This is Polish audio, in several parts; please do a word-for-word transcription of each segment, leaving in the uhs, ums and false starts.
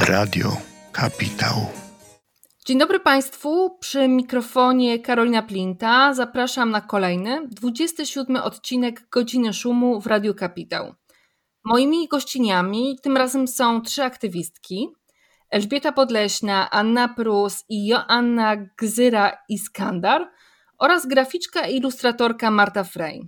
Radio Kapitał. Dzień dobry Państwu, przy mikrofonie Karolina Plinta. Zapraszam na kolejny, dwudziesty siódmy odcinek Godziny Szumu w Radiu Kapitał. Moimi gościniami tym razem są trzy aktywistki. Elżbieta Podleśna, Anna Prus i Joanna Gzyra-Iskandar oraz graficzka i ilustratorka Marta Frey.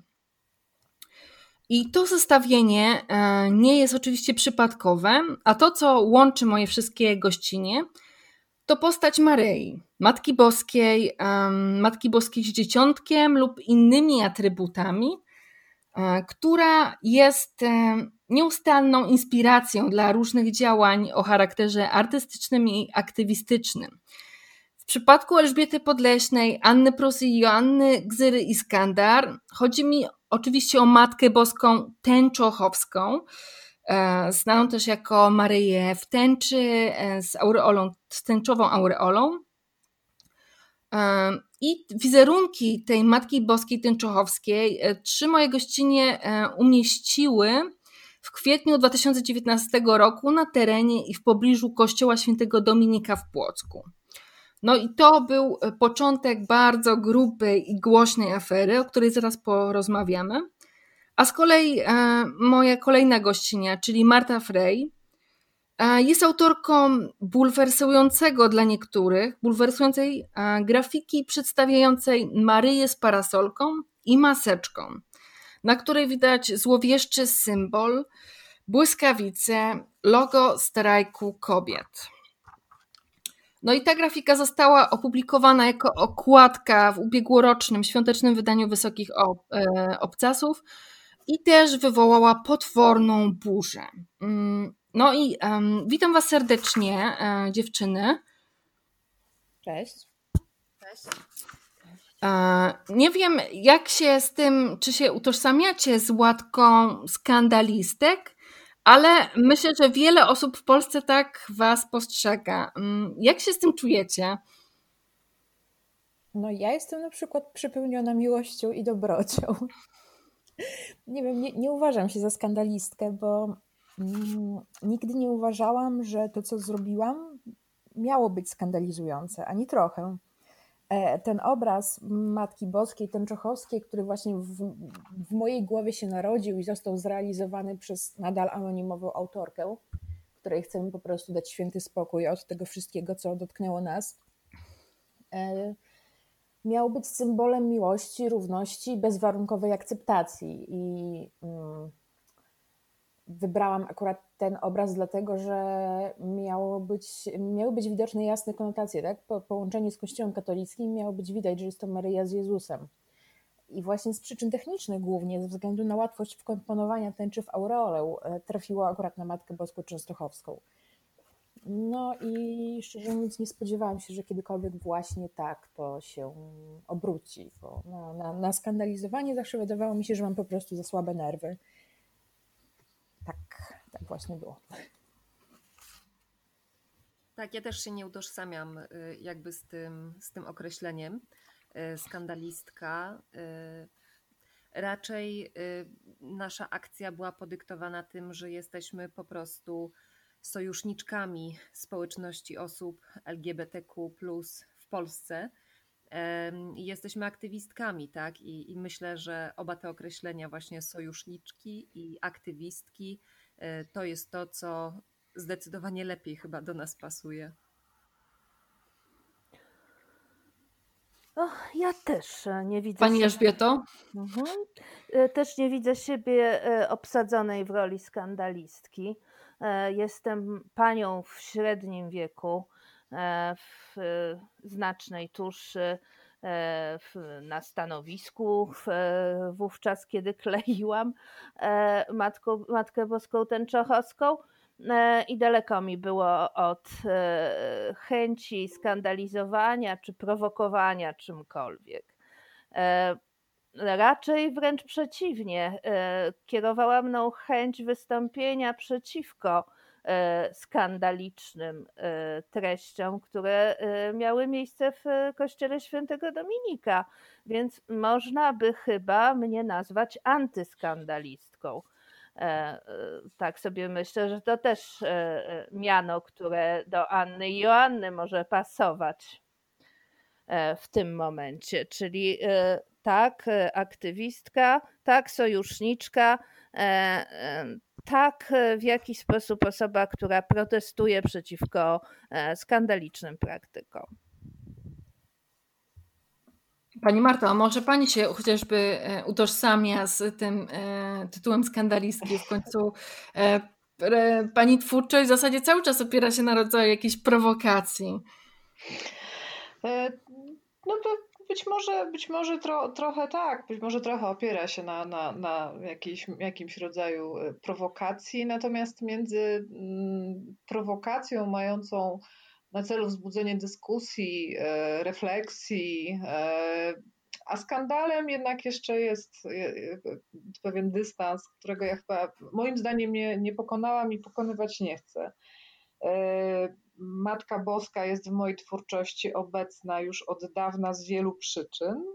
I to zestawienie nie jest oczywiście przypadkowe, a to, co łączy moje wszystkie gościnie, to postać Maryi, Matki Boskiej, um, Matki Boskiej z dzieciątkiem lub innymi atrybutami, um, która jest um, nieustanną inspiracją dla różnych działań o charakterze artystycznym i aktywistycznym. W przypadku Elżbiety Podleśnej, Anny Prus i Joanny Gzyry-Iskandar chodzi mi oczywiście o Matkę Boską tęczochowską, znaną też jako Maryję w tęczy z aureolą, z tęczową aureolą. I wizerunki tej Matki Boskiej tęczochowskiej trzy moje gościnie umieściły w kwietniu dwa tysiące dziewiętnastego roku na terenie i w pobliżu kościoła świętego Dominika w Płocku. No i to był początek bardzo grubej i głośnej afery, o której zaraz porozmawiamy. A z kolei e, moja kolejna gościnia, czyli Marta Frey, e, jest autorką bulwersującego dla niektórych, bulwersującej e, grafiki przedstawiającej Maryję z parasolką i maseczką, na której widać złowieszczy symbol, błyskawice, logo strajku kobiet. No i ta grafika została opublikowana jako okładka w ubiegłorocznym świątecznym wydaniu Wysokich Obcasów i też wywołała potworną burzę. No i um, witam Was serdecznie, e, dziewczyny. Cześć. Cześć. E, nie wiem, jak się z tym, czy się utożsamiacie z łatką skandalistek, ale myślę, że wiele osób w Polsce tak Was postrzega. Jak się z tym czujecie? No ja jestem na przykład przepełniona miłością i dobrocią. Nie wiem, nie, nie uważam się za skandalistkę, bo mm, nigdy nie uważałam, że to, co zrobiłam, miało być skandalizujące, ani trochę. E, ten obraz Matki Boskiej tęczochowskiej, który właśnie w, w mojej głowie się narodził i został zrealizowany przez nadal anonimową autorkę, której chcemy po prostu dać święty spokój od tego wszystkiego, co dotknęło nas, e, miał być symbolem miłości, równości i bezwarunkowej akceptacji. I mm, wybrałam akurat ten obraz dlatego, że miało być, miały być widoczne jasne konotacje, tak? Po połączeniu z Kościołem katolickim miało być widać, że jest to Maryja z Jezusem. I właśnie z przyczyn technicznych głównie, ze względu na łatwość wkomponowania tęczy w aureolę, trafiło akurat na Matkę Boską Częstochowską. No i szczerze mówiąc nie spodziewałam się, że kiedykolwiek właśnie tak to się obróci, bo na, na, na skandalizowanie zawsze wydawało mi się, że mam po prostu za słabe nerwy. Tak, tak właśnie było. Tak, ja też się nie utożsamiam jakby z tym, z tym określeniem skandalistka. Raczej nasza akcja była podyktowana tym, że jesteśmy po prostu sojuszniczkami społeczności osób L G B T Q plus w Polsce. Jesteśmy aktywistkami, tak? I, I myślę, że oba te określenia, właśnie sojuszniczki i aktywistki, to jest to, co zdecydowanie lepiej chyba do nas pasuje. O, ja też nie widzę. Pani siebie... Elżbieto? Mhm. Też nie widzę siebie obsadzonej w roli skandalistki. Jestem panią w średnim wieku, w znacznej tuszy, na stanowisku wówczas, kiedy kleiłam Matką, Matkę Boską tęczochowską i daleko mi było od chęci skandalizowania czy prowokowania czymkolwiek. Raczej wręcz przeciwnie, kierowała mną chęć wystąpienia przeciwko skandalicznym treściom, które miały miejsce w kościele świętego Dominika, więc można by chyba mnie nazwać antyskandalistką. Tak sobie myślę, że to też miano, które do Anny i Joanny może pasować w tym momencie, czyli tak, aktywistka, tak, sojuszniczka, tak, w jakiś sposób osoba, która protestuje przeciwko skandalicznym praktykom. Pani Marto, a może Pani się chociażby utożsamia z tym tytułem skandalistki? W końcu Pani twórczość w zasadzie cały czas opiera się na rodzaju jakiejś prowokacji. No to być może, być może tro, trochę tak, być może trochę opiera się na, na, na jakiejś, jakimś rodzaju prowokacji, natomiast między prowokacją mającą na celu wzbudzenie dyskusji, refleksji, a skandalem jednak jeszcze jest pewien dystans, którego ja chyba moim zdaniem nie, nie pokonałam i pokonywać nie chcę. Matka Boska jest w mojej twórczości obecna już od dawna z wielu przyczyn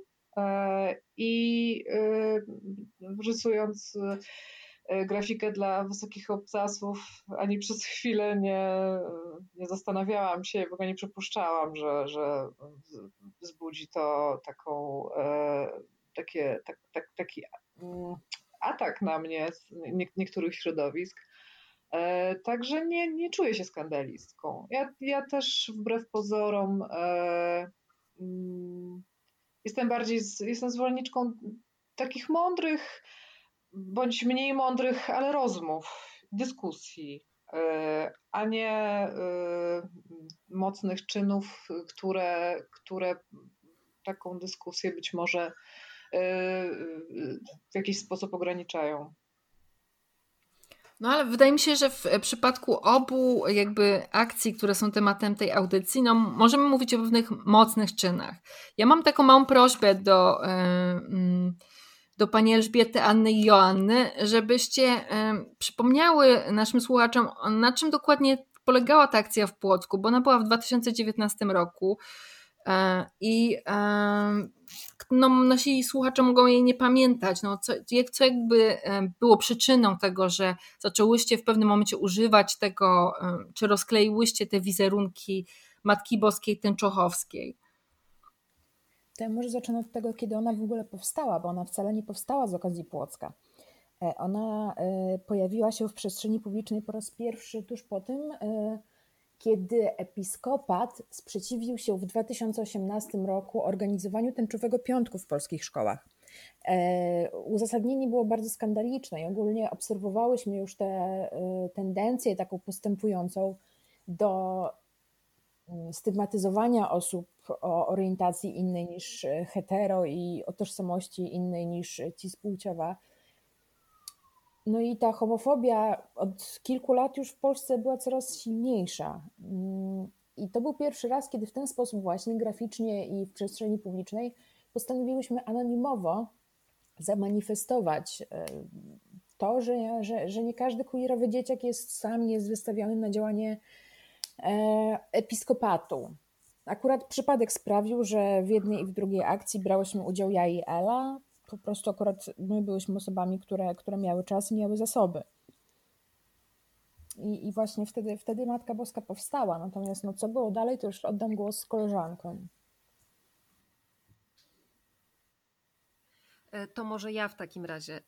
i rysując grafikę dla wysokich obcasów ani przez chwilę nie, nie zastanawiałam się, w ogóle nie przypuszczałam, że, że wzbudzi to taką, takie, tak, tak, taki atak na mnie z niektórych środowisk. Także nie, nie czuję się skandalistką. Ja, ja też wbrew pozorom e, mm, jestem bardziej, z, jestem zwolenniczką takich mądrych, bądź mniej mądrych, ale rozmów, dyskusji, e, a nie e, mocnych czynów, które, które taką dyskusję być może e, w jakiś sposób ograniczają. No ale wydaje mi się, że w przypadku obu jakby akcji, które są tematem tej audycji, no możemy mówić o pewnych mocnych czynach. Ja mam taką małą prośbę do, do pani Elżbiety, Anny i Joanny, żebyście przypomniały naszym słuchaczom, na czym dokładnie polegała ta akcja w Płocku, bo ona była w dwa tysiące dziewiętnastym roku i no, nasi słuchacze mogą jej nie pamiętać, no, co, co jakby było przyczyną tego, że zaczęłyście w pewnym momencie używać tego, czy rozkleiłyście te wizerunki Matki Boskiej Tęczochowskiej. To ja może zacznę od tego, kiedy ona w ogóle powstała, bo ona wcale nie powstała z okazji Płocka. Ona pojawiła się w przestrzeni publicznej po raz pierwszy tuż po tym, kiedy episkopat sprzeciwił się w dwa tysiące osiemnastym roku organizowaniu tęczowego piątku w polskich szkołach. Uzasadnienie było bardzo skandaliczne i ogólnie obserwowałyśmy już tę tendencję taką postępującą do stygmatyzowania osób o orientacji innej niż hetero i o tożsamości innej niż cispłciowa. No i ta homofobia od kilku lat już w Polsce była coraz silniejsza. I to był pierwszy raz, kiedy w ten sposób właśnie graficznie i w przestrzeni publicznej postanowiłyśmy anonimowo zamanifestować to, że, że, że nie każdy queerowy dzieciak jest sam jest wystawiony na działanie episkopatu. Akurat przypadek sprawił, że w jednej i w drugiej akcji brałyśmy udział ja i Ela. Po prostu akurat my byłyśmy osobami, które, które miały czas i miały zasoby. I, i właśnie wtedy, wtedy Matka Boska powstała. Natomiast no, co było dalej, to już oddam głos koleżankom. To może ja w takim razie.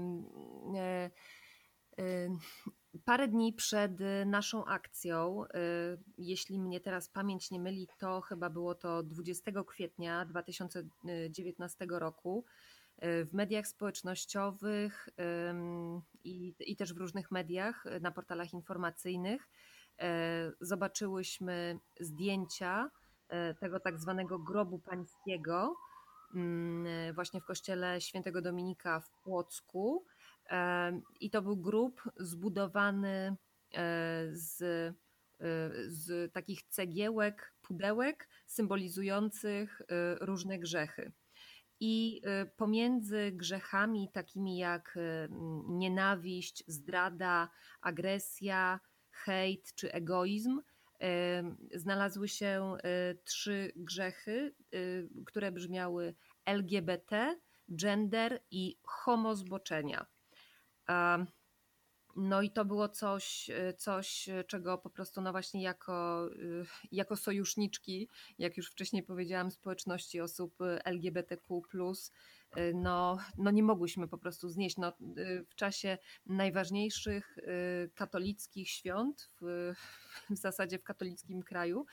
Parę dni przed naszą akcją, jeśli mnie teraz pamięć nie myli, to chyba było to dwudziestego kwietnia dwa tysiące dziewiętnastego roku, w mediach społecznościowych i, i też w różnych mediach, na portalach informacyjnych zobaczyłyśmy zdjęcia tego tak zwanego grobu pańskiego właśnie w kościele Świętego Dominika w Płocku. I to był grób zbudowany z, z takich cegiełek, pudełek symbolizujących różne grzechy. I pomiędzy grzechami takimi jak nienawiść, zdrada, agresja, hejt czy egoizm znalazły się trzy grzechy, które brzmiały L G B T, gender i homozboczenia. No i to było coś, coś, czego po prostu no właśnie jako, jako sojuszniczki, jak już wcześniej powiedziałam, społeczności osób L G B T Q plus, no, no nie mogłyśmy po prostu znieść. No, w czasie najważniejszych katolickich świąt, w, w zasadzie w katolickim kraju,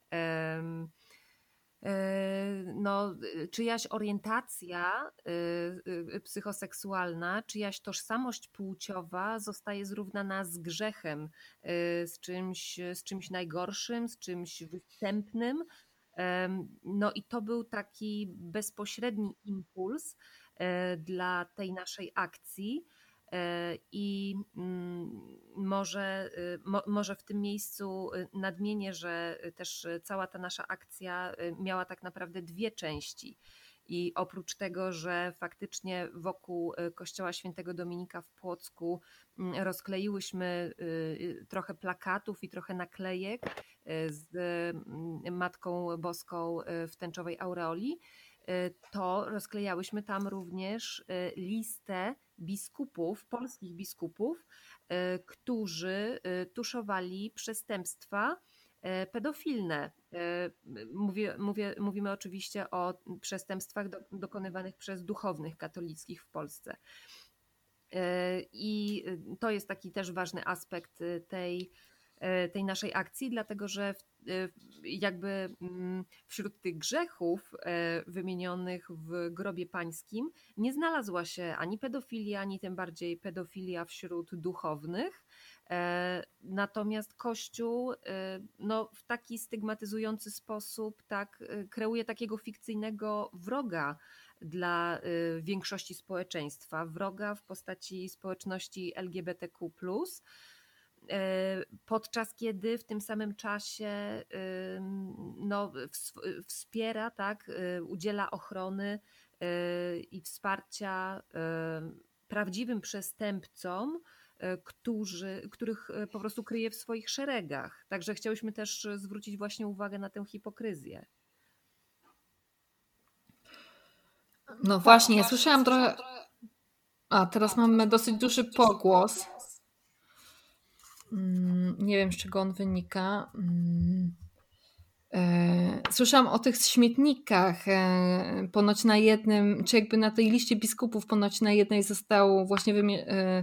no, czyjaś orientacja psychoseksualna, czyjaś tożsamość płciowa zostaje zrównana z grzechem, z czymś, z czymś najgorszym, z czymś występnym. No i to był taki bezpośredni impuls dla tej naszej akcji. I może, może w tym miejscu nadmienię, że też cała ta nasza akcja miała tak naprawdę dwie części. I oprócz tego, że faktycznie wokół kościoła świętego Dominika w Płocku rozkleiłyśmy trochę plakatów i trochę naklejek z Matką Boską w tęczowej aureoli, to rozklejałyśmy tam również listę biskupów, polskich biskupów, którzy tuszowali przestępstwa pedofilne. Mówię, mówię, mówimy oczywiście o przestępstwach do, dokonywanych przez duchownych katolickich w Polsce. I to jest taki też ważny aspekt tej, tej naszej akcji, dlatego że jakby wśród tych grzechów wymienionych w grobie pańskim nie znalazła się ani pedofilia, ani tym bardziej pedofilia wśród duchownych. Natomiast Kościół no, w taki stygmatyzujący sposób tak, kreuje takiego fikcyjnego wroga dla większości społeczeństwa, wroga w postaci społeczności L G B T Q plus, podczas kiedy w tym samym czasie no, wspiera, tak, udziela ochrony i wsparcia prawdziwym przestępcom, którzy, których po prostu kryje w swoich szeregach. Także chciałyśmy też zwrócić właśnie uwagę na tę hipokryzję. No właśnie, ja słyszałam trochę... A, teraz mamy dosyć duży pogłos. Nie wiem, z czego on wynika. Słyszałam o tych śmietnikach. Ponoć na jednym, czy jakby na tej liście biskupów ponoć na jednej zostało właśnie wymie-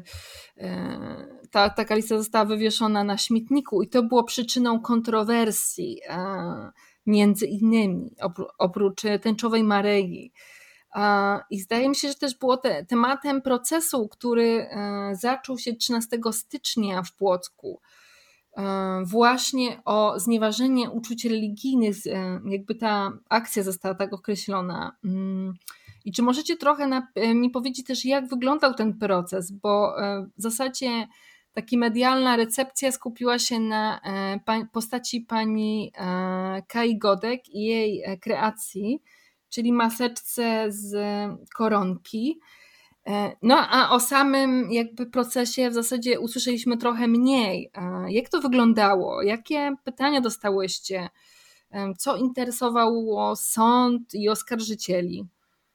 ta, taka lista została wywieszona na śmietniku i to było przyczyną kontrowersji między innymi, oprócz tęczowej Maryi. I zdaje mi się, że też było te, tematem procesu, który zaczął się trzynastego stycznia w Płocku, właśnie o znieważenie uczuć religijnych, jakby ta akcja została tak określona. I czy możecie trochę na, mi powiedzieć też, jak wyglądał ten proces, bo w zasadzie taka medialna recepcja skupiła się na postaci pani Kai Godek i jej kreacji, czyli maseczce z koronki. No a o samym jakby procesie w zasadzie usłyszeliśmy trochę mniej. Jak to wyglądało? Jakie pytania dostałyście? Co interesowało sąd i oskarżycieli?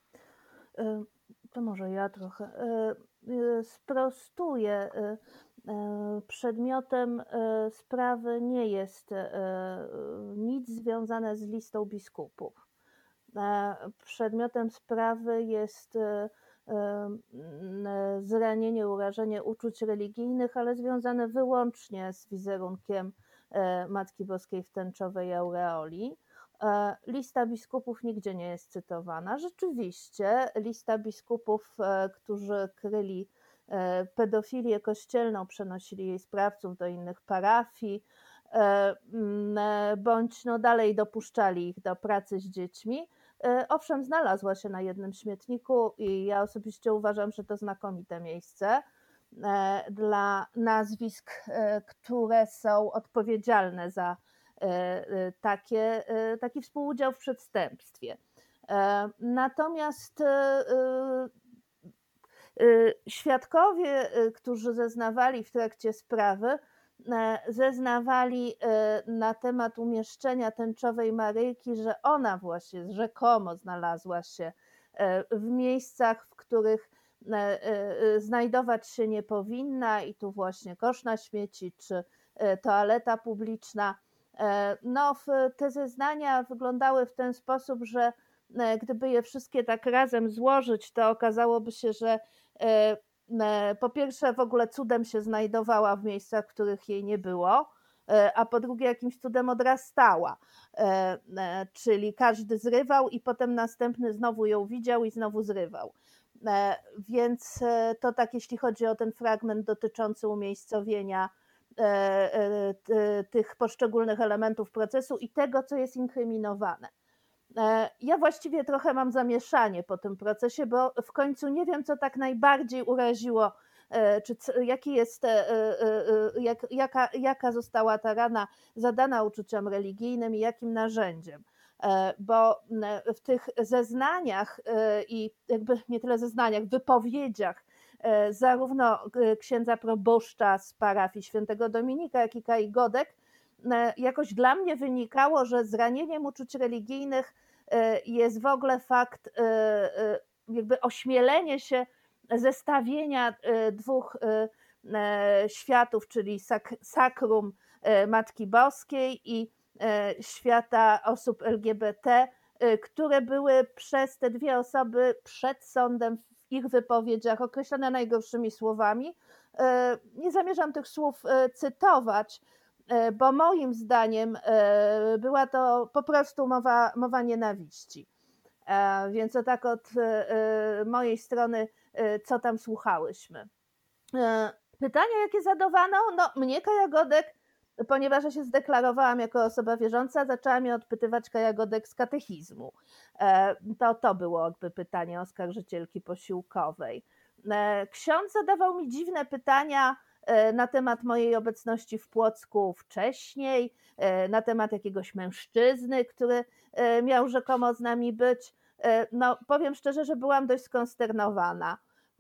To może ja trochę sprostuję. Przedmiotem sprawy nie jest nic związane z listą biskupów. Przedmiotem sprawy jest zranienie, urażenie uczuć religijnych, ale związane wyłącznie z wizerunkiem Matki Boskiej w tęczowej aureoli. Lista biskupów nigdzie nie jest cytowana. Rzeczywiście lista biskupów, którzy kryli pedofilię kościelną, przenosili jej sprawców do innych parafii, bądź no dalej dopuszczali ich do pracy z dziećmi. Owszem, znalazła się na jednym śmietniku i ja osobiście uważam, że to znakomite miejsce dla nazwisk, które są odpowiedzialne za takie, taki współudział w przestępstwie. Natomiast świadkowie, którzy zeznawali w trakcie sprawy, zeznawali na temat umieszczenia tęczowej Maryjki, że ona właśnie rzekomo znalazła się w miejscach, w których znajdować się nie powinna i tu właśnie kosz na śmieci czy toaleta publiczna. No, te zeznania wyglądały w ten sposób, że gdyby je wszystkie tak razem złożyć, to okazałoby się, że po pierwsze w ogóle cudem się znajdowała w miejscach, w których jej nie było, a po drugie jakimś cudem odrastała, czyli każdy zrywał i potem następny znowu ją widział i znowu zrywał. Więc to tak, jeśli chodzi o ten fragment dotyczący umiejscowienia tych poszczególnych elementów procesu i tego, co jest inkryminowane. Ja właściwie trochę mam zamieszanie po tym procesie, bo w końcu nie wiem, co tak najbardziej uraziło, czy jaki jest, jak, jaka, jaka została ta rana zadana uczuciom religijnym i jakim narzędziem. Bo w tych zeznaniach i jakby nie tyle zeznaniach, wypowiedziach zarówno księdza proboszcza z parafii świętego Dominika, jak i Kai Godek, jakoś dla mnie wynikało, że zranieniem uczuć religijnych jest w ogóle fakt jakby ośmielenie się zestawienia dwóch światów, czyli sak, sakrum Matki Boskiej i świata osób L G B T, które były przez te dwie osoby przed sądem w ich wypowiedziach określone najgorszymi słowami. Nie zamierzam tych słów cytować, bo moim zdaniem była to po prostu mowa, mowa nienawiści. Więc to tak od mojej strony, co tam słuchałyśmy. Pytania, jakie zadawano? No, mnie Kaja Godek, ponieważ ja się zdeklarowałam jako osoba wierząca, zaczęła mnie odpytywać Kaja Godek z katechizmu. To, to było jakby pytanie oskarżycielki posiłkowej. Ksiądz zadawał mi dziwne pytania na temat mojej obecności w Płocku wcześniej, na temat jakiegoś mężczyzny, który miał rzekomo z nami być. No, powiem szczerze, że byłam dość skonsternowana.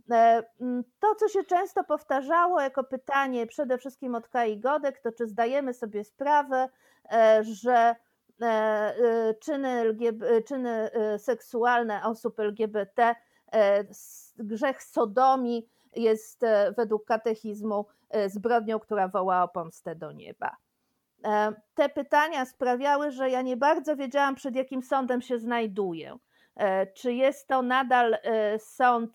To, co się często powtarzało jako pytanie przede wszystkim od Kai Godek, to czy zdajemy sobie sprawę, że czyny, L G B, czyny seksualne osób L G B T, grzech sodomii jest według katechizmu zbrodnią, która woła o pomstę do nieba. Te pytania sprawiały, że ja nie bardzo wiedziałam, przed jakim sądem się znajduję. Czy jest to nadal sąd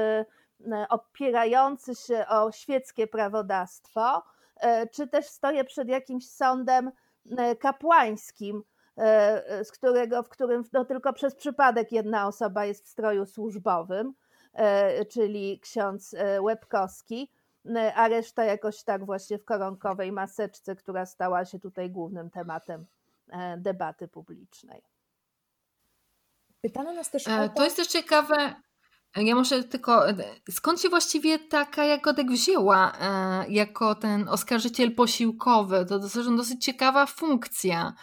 opierający się o świeckie prawodawstwo, czy też stoję przed jakimś sądem kapłańskim, z którego, w którym no, tylko przez przypadek jedna osoba jest w stroju służbowym, czyli ksiądz Łebkowski, a reszta jakoś tak właśnie w koronkowej maseczce, która stała się tutaj głównym tematem debaty publicznej. Pytano nas też o to... To jest też ciekawe, ja muszę tylko, skąd się właściwie ta Kaja Godek wzięła jako ten oskarżyciel posiłkowy? To dosyć, dosyć ciekawa funkcja.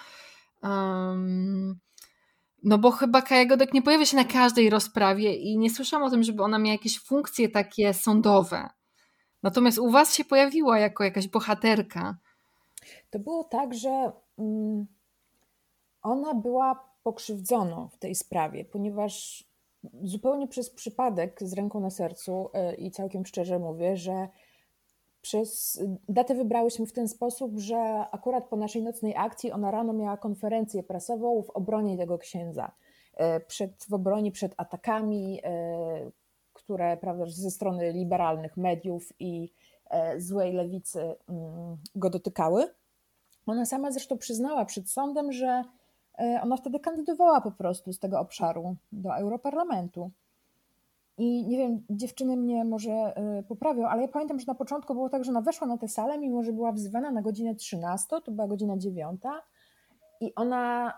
Um, no bo chyba Kaja Godek nie pojawia się na każdej rozprawie i nie słyszałam o tym, żeby ona miała jakieś funkcje takie sądowe. Natomiast u was się pojawiła jako jakaś bohaterka. To było tak, że um, ona była pokrzywdzoną w tej sprawie, ponieważ zupełnie przez przypadek, z ręką na sercu i całkiem szczerze mówię, że przez datę wybrałyśmy w ten sposób, że akurat po naszej nocnej akcji ona rano miała konferencję prasową w obronie tego księdza, przed, w obronie przed atakami, które, prawda, ze strony liberalnych mediów i złej lewicy go dotykały. Ona sama zresztą przyznała przed sądem, że ona wtedy kandydowała po prostu z tego obszaru do Europarlamentu. I nie wiem, dziewczyny mnie może poprawią, ale ja pamiętam, że na początku było tak, że ona weszła na tę salę, mimo że była wzywana na godzinę trzynastą, to była godzina dziewiąta i ona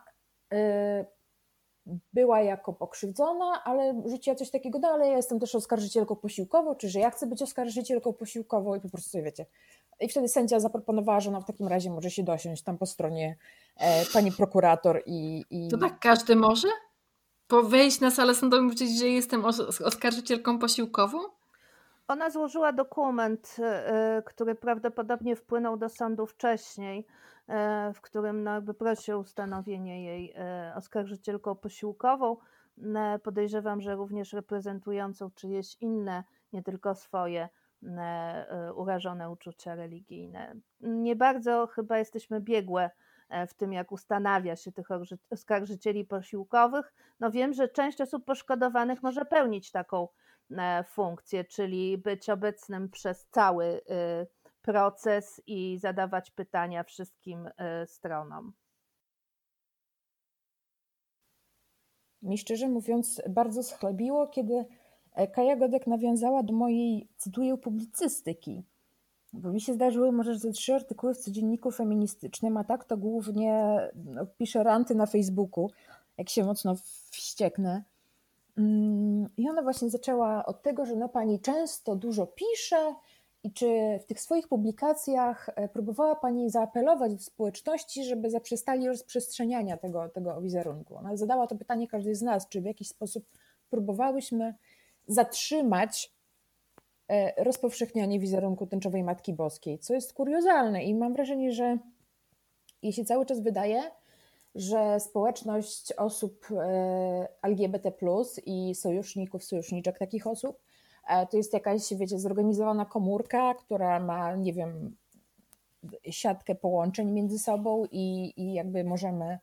była jako pokrzywdzona, ale rzuciła coś takiego, no ale ja jestem też oskarżycielką posiłkową, czy że ja chcę być oskarżycielką posiłkową i po prostu sobie wiecie. I wtedy sędzia zaproponowała, że ona w takim razie może się dosiąść tam po stronie e, pani prokurator i, i... To tak każdy może? Po wejść na salę sądową i powiedzieć, że jestem os- oskarżycielką posiłkową? Ona złożyła dokument, który prawdopodobnie wpłynął do sądu wcześniej, w którym no jakby prosi o ustanowienie jej oskarżycielką posiłkową. podejrzewam, że również reprezentującą czyjeś inne, nie tylko swoje, urażone uczucia religijne. Nie bardzo chyba jesteśmy biegłe w tym, jak ustanawia się tych oskarżycieli posiłkowych. No wiem, że część osób poszkodowanych może pełnić taką funkcję, czyli być obecnym przez cały proces i zadawać pytania wszystkim stronom. Mi szczerze mówiąc bardzo schlebiło, kiedy Kaja Godek nawiązała do mojej, cytuję, publicystyki. Bo mi się zdarzyły może ze trzy artykuły w codzienniku feministycznym, a tak to głównie no, piszę ranty na Facebooku, jak się mocno wścieknę. I ona właśnie zaczęła od tego, że no pani często dużo pisze i czy w tych swoich publikacjach próbowała pani zaapelować do społeczności, żeby zaprzestali rozprzestrzeniania tego, tego wizerunku. Ona zadała to pytanie każdej z nas, czy w jakiś sposób próbowałyśmy zatrzymać rozpowszechnianie wizerunku tęczowej Matki Boskiej, co jest kuriozalne i mam wrażenie, że jej się cały czas wydaje, że społeczność osób L G B T plus i sojuszników, sojuszniczek takich osób to jest jakaś, wiecie, zorganizowana komórka, która ma, nie wiem, siatkę połączeń między sobą i, i jakby możemy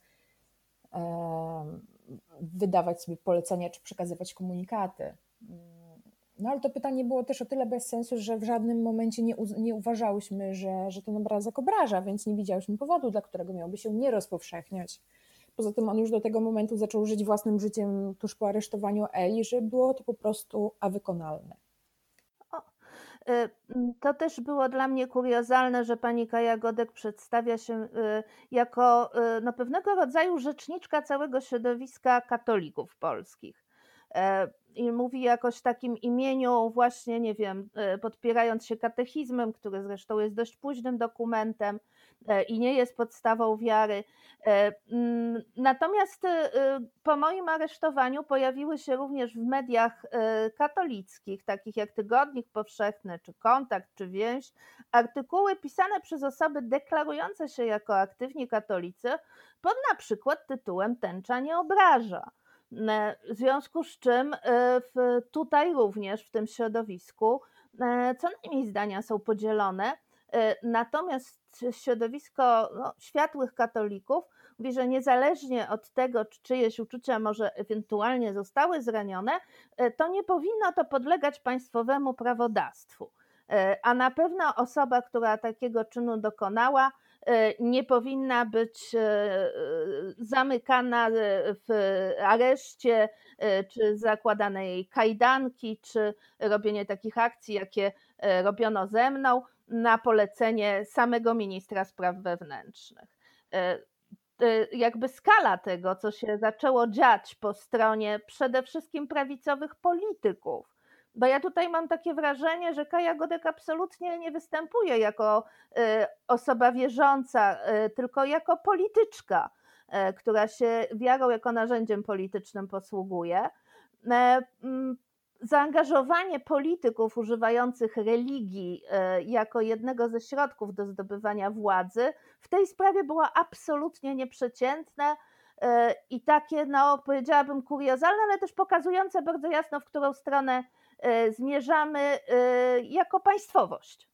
e, wydawać sobie polecenia czy przekazywać komunikaty. No ale to pytanie było też o tyle bez sensu, że w żadnym momencie nie, u, nie uważałyśmy, że, że ten obrazek obraża, więc nie widziałyśmy powodu, dla którego miałby się nie rozpowszechniać. Poza tym on już do tego momentu zaczął żyć własnym życiem tuż po aresztowaniu Eli, że było to po prostu awykonalne. O, to też było dla mnie kuriozalne, że pani Kaja Godek przedstawia się jako no, pewnego rodzaju rzeczniczka całego środowiska katolików polskich. I mówi jakoś w takim imieniu właśnie, nie wiem, podpierając się katechizmem, który zresztą jest dość późnym dokumentem i nie jest podstawą wiary. Natomiast po moim aresztowaniu pojawiły się również w mediach katolickich, takich jak Tygodnik Powszechny, czy Kontakt, czy Więź, artykuły pisane przez osoby deklarujące się jako aktywni katolicy pod na przykład tytułem Tęcza nie obraża. W związku z czym tutaj również w tym środowisku co najmniej zdania są podzielone, natomiast środowisko no, światłych katolików mówi, że niezależnie od tego, czy czyjeś uczucia może ewentualnie zostały zranione, to nie powinno to podlegać państwowemu prawodawstwu, a na pewno osoba, która takiego czynu dokonała, nie powinna być zamykana w areszcie, czy zakładane jej kajdanki, czy robienie takich akcji, jakie robiono ze mną, na polecenie samego ministra spraw wewnętrznych. Jakby skala tego, co się zaczęło dziać po stronie przede wszystkim prawicowych polityków, bo ja tutaj mam takie wrażenie, że Kaja Godek absolutnie nie występuje jako osoba wierząca, tylko jako polityczka, która się wiarą jako narzędziem politycznym posługuje. Zaangażowanie polityków używających religii jako jednego ze środków do zdobywania władzy w tej sprawie było absolutnie nieprzeciętne i takie, no powiedziałabym, kuriozalne, ale też pokazujące bardzo jasno, w którą stronę zmierzamy jako państwowość.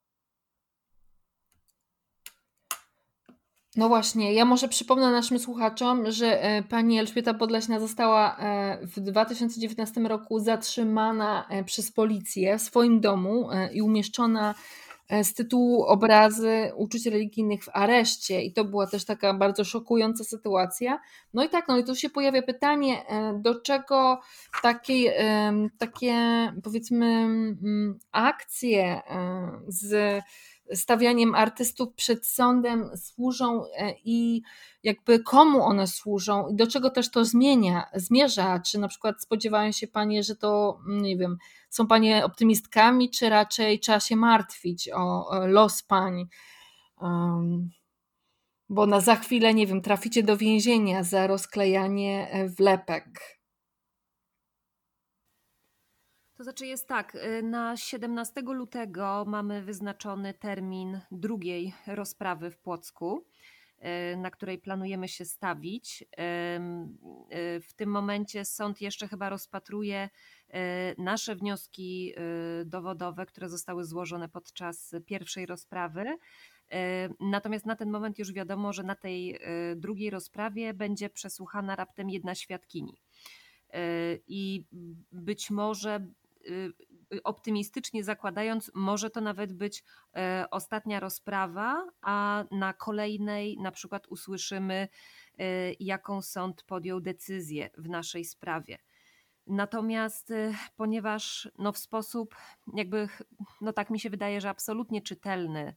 No właśnie, ja może przypomnę naszym słuchaczom, że pani Elżbieta Podleśna została w dwa tysiące dziewiętnastym roku zatrzymana przez policję w swoim domu i umieszczona z tytułu obrazy uczuć religijnych w areszcie i to była też taka bardzo szokująca sytuacja. No i tak, no i tu się pojawia pytanie, do czego takie, takie powiedzmy akcje z stawianiem artystów przed sądem służą i jakby komu one służą i do czego też to zmienia, zmierza, czy na przykład spodziewają się panie, że to, nie wiem, są panie optymistkami, czy raczej trzeba się martwić o los pań, um, bo na za chwilę, nie wiem, traficie do więzienia za rozklejanie wlepek. To znaczy jest tak, na siedemnastego lutego mamy wyznaczony termin drugiej rozprawy w Płocku. na której planujemy się stawić. W tym momencie sąd jeszcze chyba rozpatruje nasze wnioski dowodowe, które zostały złożone podczas pierwszej rozprawy. Natomiast na ten moment już wiadomo, że na tej drugiej rozprawie będzie przesłuchana raptem jedna świadkini. I być może, optymistycznie zakładając, może to nawet być ostatnia rozprawa, a na kolejnej na przykład usłyszymy, jaką sąd podjął decyzję w naszej sprawie. Natomiast ponieważ no w sposób jakby, no tak mi się wydaje, że absolutnie czytelny,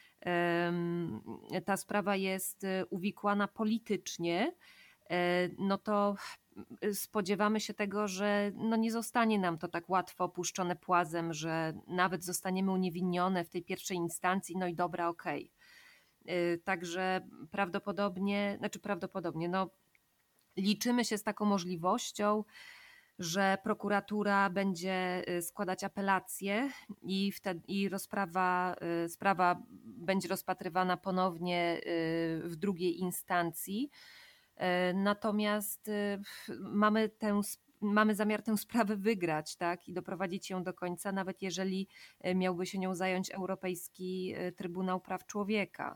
ta sprawa jest uwikłana politycznie, no to spodziewamy się tego, że no nie zostanie nam to tak łatwo opuszczone płazem, że nawet zostaniemy uniewinnione w tej pierwszej instancji, no i dobra, okej. Także prawdopodobnie, znaczy prawdopodobnie, no liczymy się z taką możliwością, że prokuratura będzie składać apelację i wtedy i rozprawa, sprawa będzie rozpatrywana ponownie w drugiej instancji. Natomiast mamy, tę, mamy zamiar tę sprawę wygrać, tak, i doprowadzić ją do końca, nawet jeżeli miałby się nią zająć Europejski Trybunał Praw Człowieka.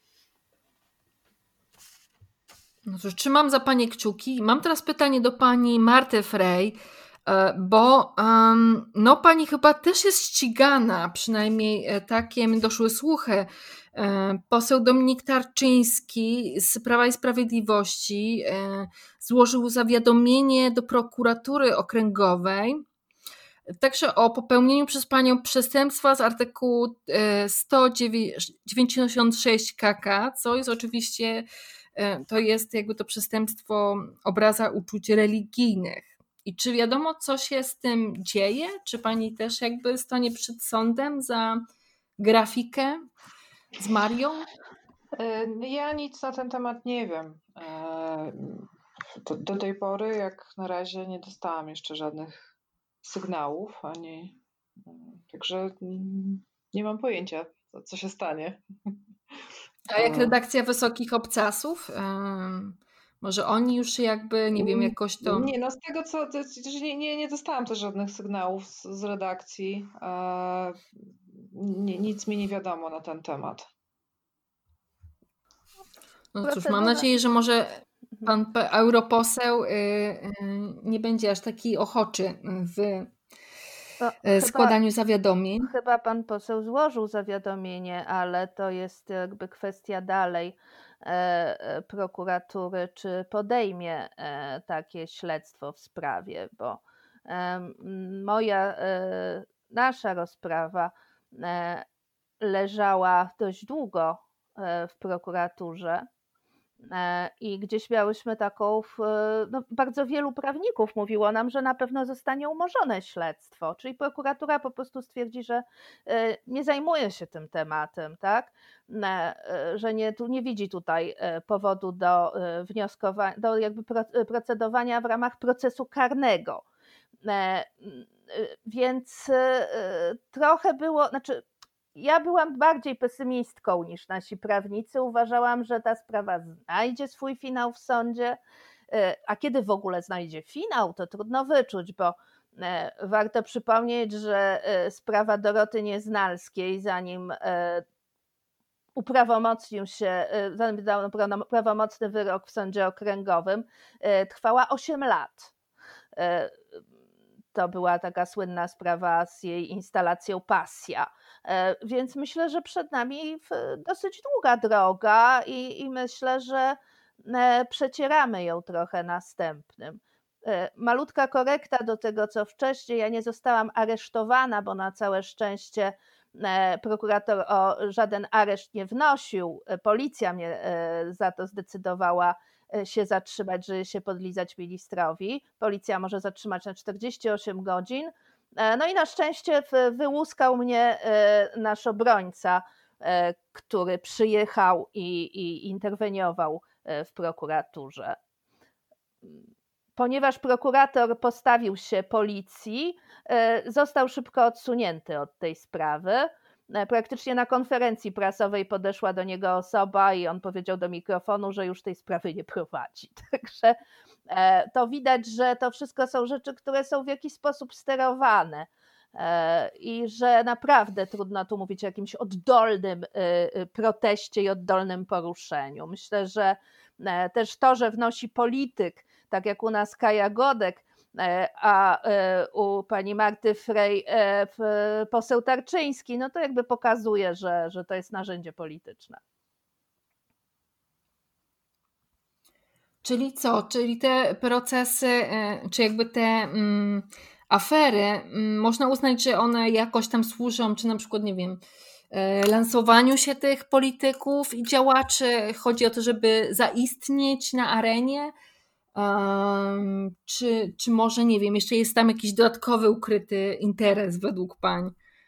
No cóż, trzymam za Panie kciuki. Mam teraz pytanie do Pani Marty Frey, bo um, no Pani chyba też jest ścigana, przynajmniej takie mi doszły słuchy. Poseł Dominik Tarczyński z Prawa i Sprawiedliwości złożył zawiadomienie do prokuratury okręgowej także o popełnieniu przez Panią przestępstwa z artykułu sto dziewięćdziesiąt sześć K K, co jest oczywiście, to jest jakby to przestępstwo obraza uczuć religijnych. I czy wiadomo, co się z tym dzieje? Czy Pani też jakby stanie przed sądem za grafikę z Marią? Ja nic na ten temat nie wiem. Do, do tej pory, jak na razie, nie dostałam jeszcze żadnych sygnałów, ani także nie mam pojęcia, co, co się stanie. A jak redakcja Wysokich Obcasów? Może oni już jakby, nie wiem, jakoś to... Nie, no z tego co, nie, nie, nie dostałam też żadnych sygnałów z, z redakcji. Nie, nic mi nie wiadomo na ten temat. No cóż, mam nadzieję, że może pan europoseł nie będzie aż taki ochoczy w składaniu chyba, zawiadomień. Chyba pan poseł złożył zawiadomienie, ale to jest jakby kwestia dalej e, prokuratury, czy podejmie e, takie śledztwo w sprawie, bo e, moja, e, nasza rozprawa e, leżała dość długo e, w prokuraturze. I gdzieś miałyśmy taką, no bardzo wielu prawników mówiło nam, że na pewno zostanie umorzone śledztwo, czyli prokuratura po prostu stwierdzi, że nie zajmuje się tym tematem, tak? Że nie, tu nie widzi tutaj powodu do wnioskowania, do jakby procedowania w ramach procesu karnego. Więc trochę było, znaczy ja byłam bardziej pesymistką niż nasi prawnicy. Uważałam, że ta sprawa znajdzie swój finał w sądzie, a kiedy w ogóle znajdzie finał, to trudno wyczuć, bo warto przypomnieć, że sprawa Doroty Nieznalskiej, zanim uprawomocnił się, zanim wydano prawomocny wyrok w sądzie okręgowym, trwała osiem lat. To była taka słynna sprawa z jej instalacją Pasja. Więc myślę, że przed nami dosyć długa droga i, i myślę, że przecieramy ją trochę następnym. Malutka korekta do tego, co wcześniej. Ja nie zostałam aresztowana, bo na całe szczęście prokurator o żaden areszt nie wnosił. Policja mnie za to zdecydowała się zatrzymać, żeby się podlizać ministrowi. Policja może zatrzymać na czterdzieści osiem godzin. No i na szczęście wyłuskał mnie nasz obrońca, który przyjechał i, i interweniował w prokuraturze. Ponieważ prokurator postawił się policji, został szybko odsunięty od tej sprawy. praktycznie na konferencji prasowej podeszła do niego osoba i on powiedział do mikrofonu, że już tej sprawy nie prowadzi. Także to widać, że to wszystko są rzeczy, które są w jakiś sposób sterowane i że naprawdę trudno tu mówić o jakimś oddolnym proteście i oddolnym poruszeniu. Myślę, że też to, że wnosi polityk, tak jak u nas Kaja Godek, a u pani Marty Frey poseł Tarczyński, no to jakby pokazuje, że, że to jest narzędzie polityczne. Czyli co? Czyli te procesy, czy jakby te mm, afery, mm, można uznać, że one jakoś tam służą, czy na przykład, nie wiem, lansowaniu się tych polityków i działaczy? Chodzi o to, żeby zaistnieć na arenie? Um, czy, czy może, nie wiem, jeszcze jest tam jakiś dodatkowy ukryty interes według pań?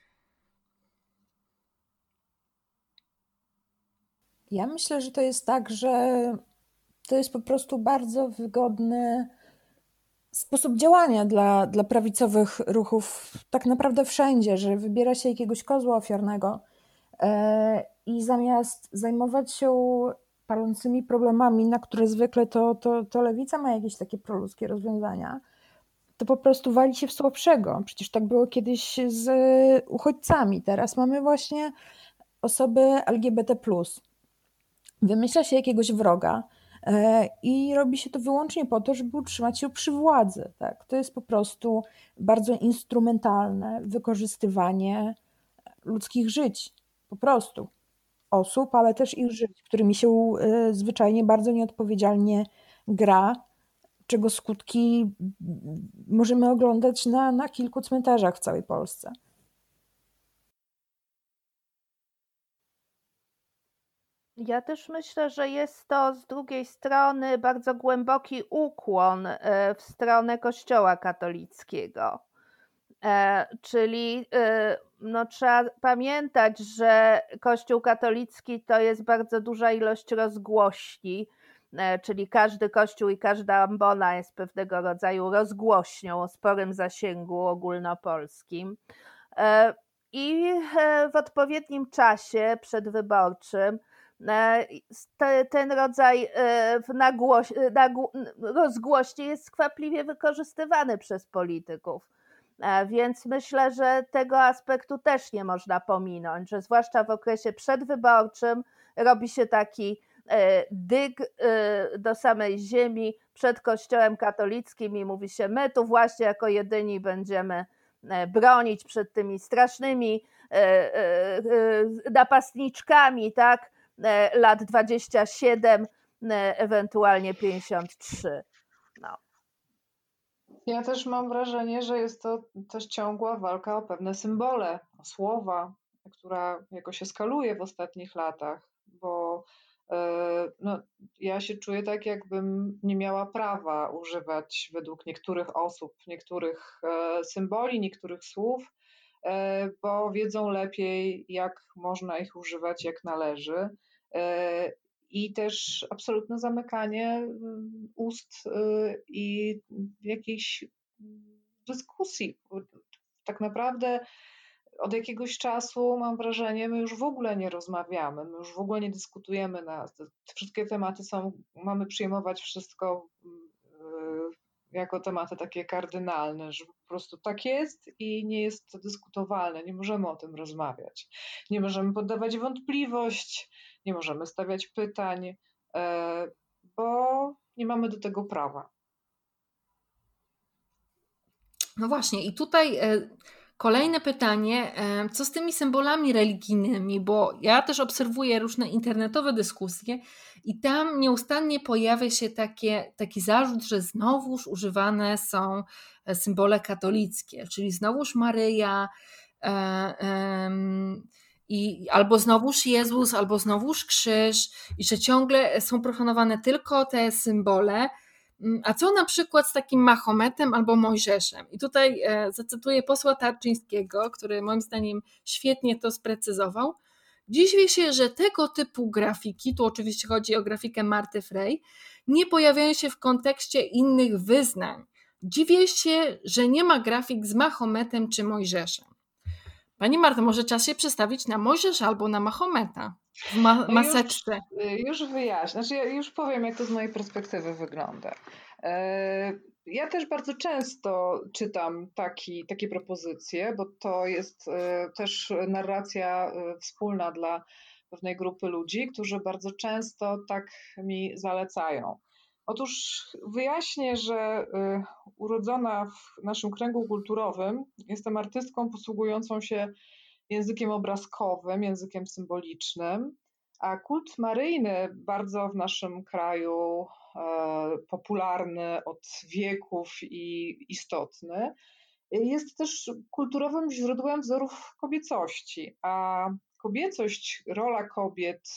Ja myślę, że to jest tak, że to jest po prostu bardzo wygodny sposób działania dla, dla prawicowych ruchów tak naprawdę wszędzie, że wybiera się jakiegoś kozła ofiarnego e, i zamiast zajmować się palącymi problemami, na które zwykle to, to, to lewica ma jakieś takie proludzkie rozwiązania, to po prostu wali się w słabszego. Przecież tak było kiedyś z uchodźcami. Teraz mamy właśnie osoby L G B T plus. Wymyśla się jakiegoś wroga i robi się to wyłącznie po to, żeby utrzymać się przy władzy. Tak? To jest po prostu bardzo instrumentalne wykorzystywanie ludzkich żyć. Po prostu. Osób, ale też ich żyć, którymi się zwyczajnie bardzo nieodpowiedzialnie gra, czego skutki możemy oglądać na, na kilku cmentarzach w całej Polsce. Ja też myślę, że jest to z drugiej strony bardzo głęboki ukłon w stronę Kościoła katolickiego. Czyli no, trzeba pamiętać, że Kościół katolicki to jest bardzo duża ilość rozgłośni, czyli każdy kościół i każda ambona jest pewnego rodzaju rozgłośnią o sporym zasięgu ogólnopolskim. I w odpowiednim czasie przedwyborczym ten rodzaj rozgłośni jest skwapliwie wykorzystywany przez polityków. Więc myślę, że tego aspektu też nie można pominąć, że zwłaszcza w okresie przedwyborczym robi się taki dyg do samej ziemi przed Kościołem katolickim i mówi się, my tu właśnie jako jedyni będziemy bronić przed tymi strasznymi napastniczkami, tak, lat dwadzieścia siedem, ewentualnie pięćdziesiąt trzy. No. Ja też mam wrażenie, że jest to też ciągła walka o pewne symbole, o słowa, która jakoś eskaluje w ostatnich latach, bo no, ja się czuję tak, jakbym nie miała prawa używać według niektórych osób, niektórych symboli, niektórych słów, bo wiedzą lepiej, jak można ich używać, jak należy. I też absolutne zamykanie ust i jakiejś dyskusji. Tak naprawdę od jakiegoś czasu mam wrażenie, my już w ogóle nie rozmawiamy, my już w ogóle nie dyskutujemy na te wszystkie tematy są, mamy przyjmować wszystko jako tematy takie kardynalne, że po prostu tak jest i nie jest to dyskutowalne, nie możemy o tym rozmawiać, nie możemy poddawać wątpliwość, nie możemy stawiać pytań, bo nie mamy do tego prawa. No właśnie i tutaj kolejne pytanie, co z tymi symbolami religijnymi, bo ja też obserwuję różne internetowe dyskusje i tam nieustannie pojawia się takie, taki zarzut, że znowuż używane są symbole katolickie, czyli znowuż Maryja e, e, i albo znowuż Jezus, albo znowuż krzyż i że ciągle są profanowane tylko te symbole. A co na przykład z takim Mahometem albo Mojżeszem? I tutaj zacytuję posła Tarczyńskiego, który moim zdaniem świetnie to sprecyzował. Dziwię się, że tego typu grafiki, tu oczywiście chodzi o grafikę Marty Frey, nie pojawiają się w kontekście innych wyznań. Dziwię się, że nie ma grafik z Mahometem czy Mojżeszem. Pani Marto, może czas się przestawić na Mojżesza albo na Mahometa w ma- No maseczce. Już, już wyjaśnię, znaczy ja już powiem, jak to z mojej perspektywy wygląda. E, Ja też bardzo często czytam taki, takie propozycje, bo to jest e, też narracja e, wspólna dla pewnej grupy ludzi, którzy bardzo często tak mi zalecają. Otóż wyjaśnię, że y, urodzona w naszym kręgu kulturowym jestem artystką posługującą się językiem obrazkowym, językiem symbolicznym, a kult maryjny bardzo w naszym kraju e, popularny od wieków i istotny, jest też kulturowym źródłem wzorów kobiecości, a kobiecość, rola kobiet,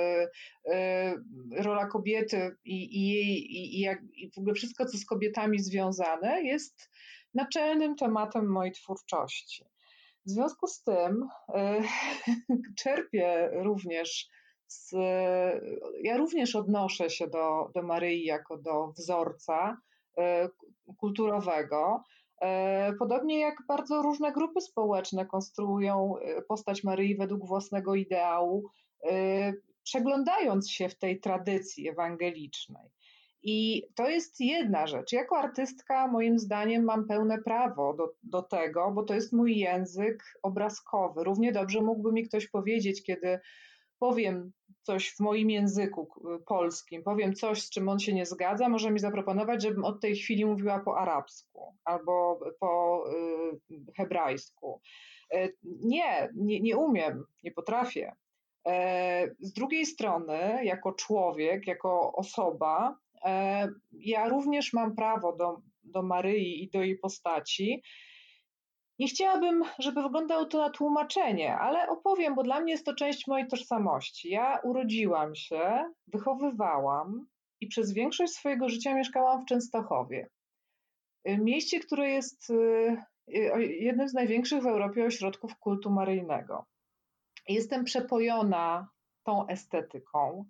rola kobiety i, i jej, i, jak, i w ogóle wszystko, co z kobietami związane, jest naczelnym tematem mojej twórczości. W związku z tym czerpię również, z, ja również odnoszę się do, do Maryi jako do wzorca kulturowego. Podobnie jak bardzo różne grupy społeczne konstruują postać Maryi według własnego ideału, przeglądając się w tej tradycji ewangelicznej. I to jest jedna rzecz. Jako artystka, moim zdaniem, mam pełne prawo do, do tego, bo to jest mój język obrazkowy. Równie dobrze mógłby mi ktoś powiedzieć, kiedy powiem coś w moim języku polskim, powiem coś, z czym on się nie zgadza, może mi zaproponować, żebym od tej chwili mówiła po arabsku albo po y, hebrajsku. Y, nie, nie, nie umiem, nie potrafię. Y, z drugiej strony, jako człowiek, jako osoba, y, ja również mam prawo do, do Maryi i do jej postaci. Nie chciałabym, żeby wyglądało to na tłumaczenie, ale opowiem, bo dla mnie jest to część mojej tożsamości. Ja urodziłam się, wychowywałam i przez większość swojego życia mieszkałam w Częstochowie. Mieście, które jest jednym z największych w Europie ośrodków kultu maryjnego. Jestem przepojona tą estetyką.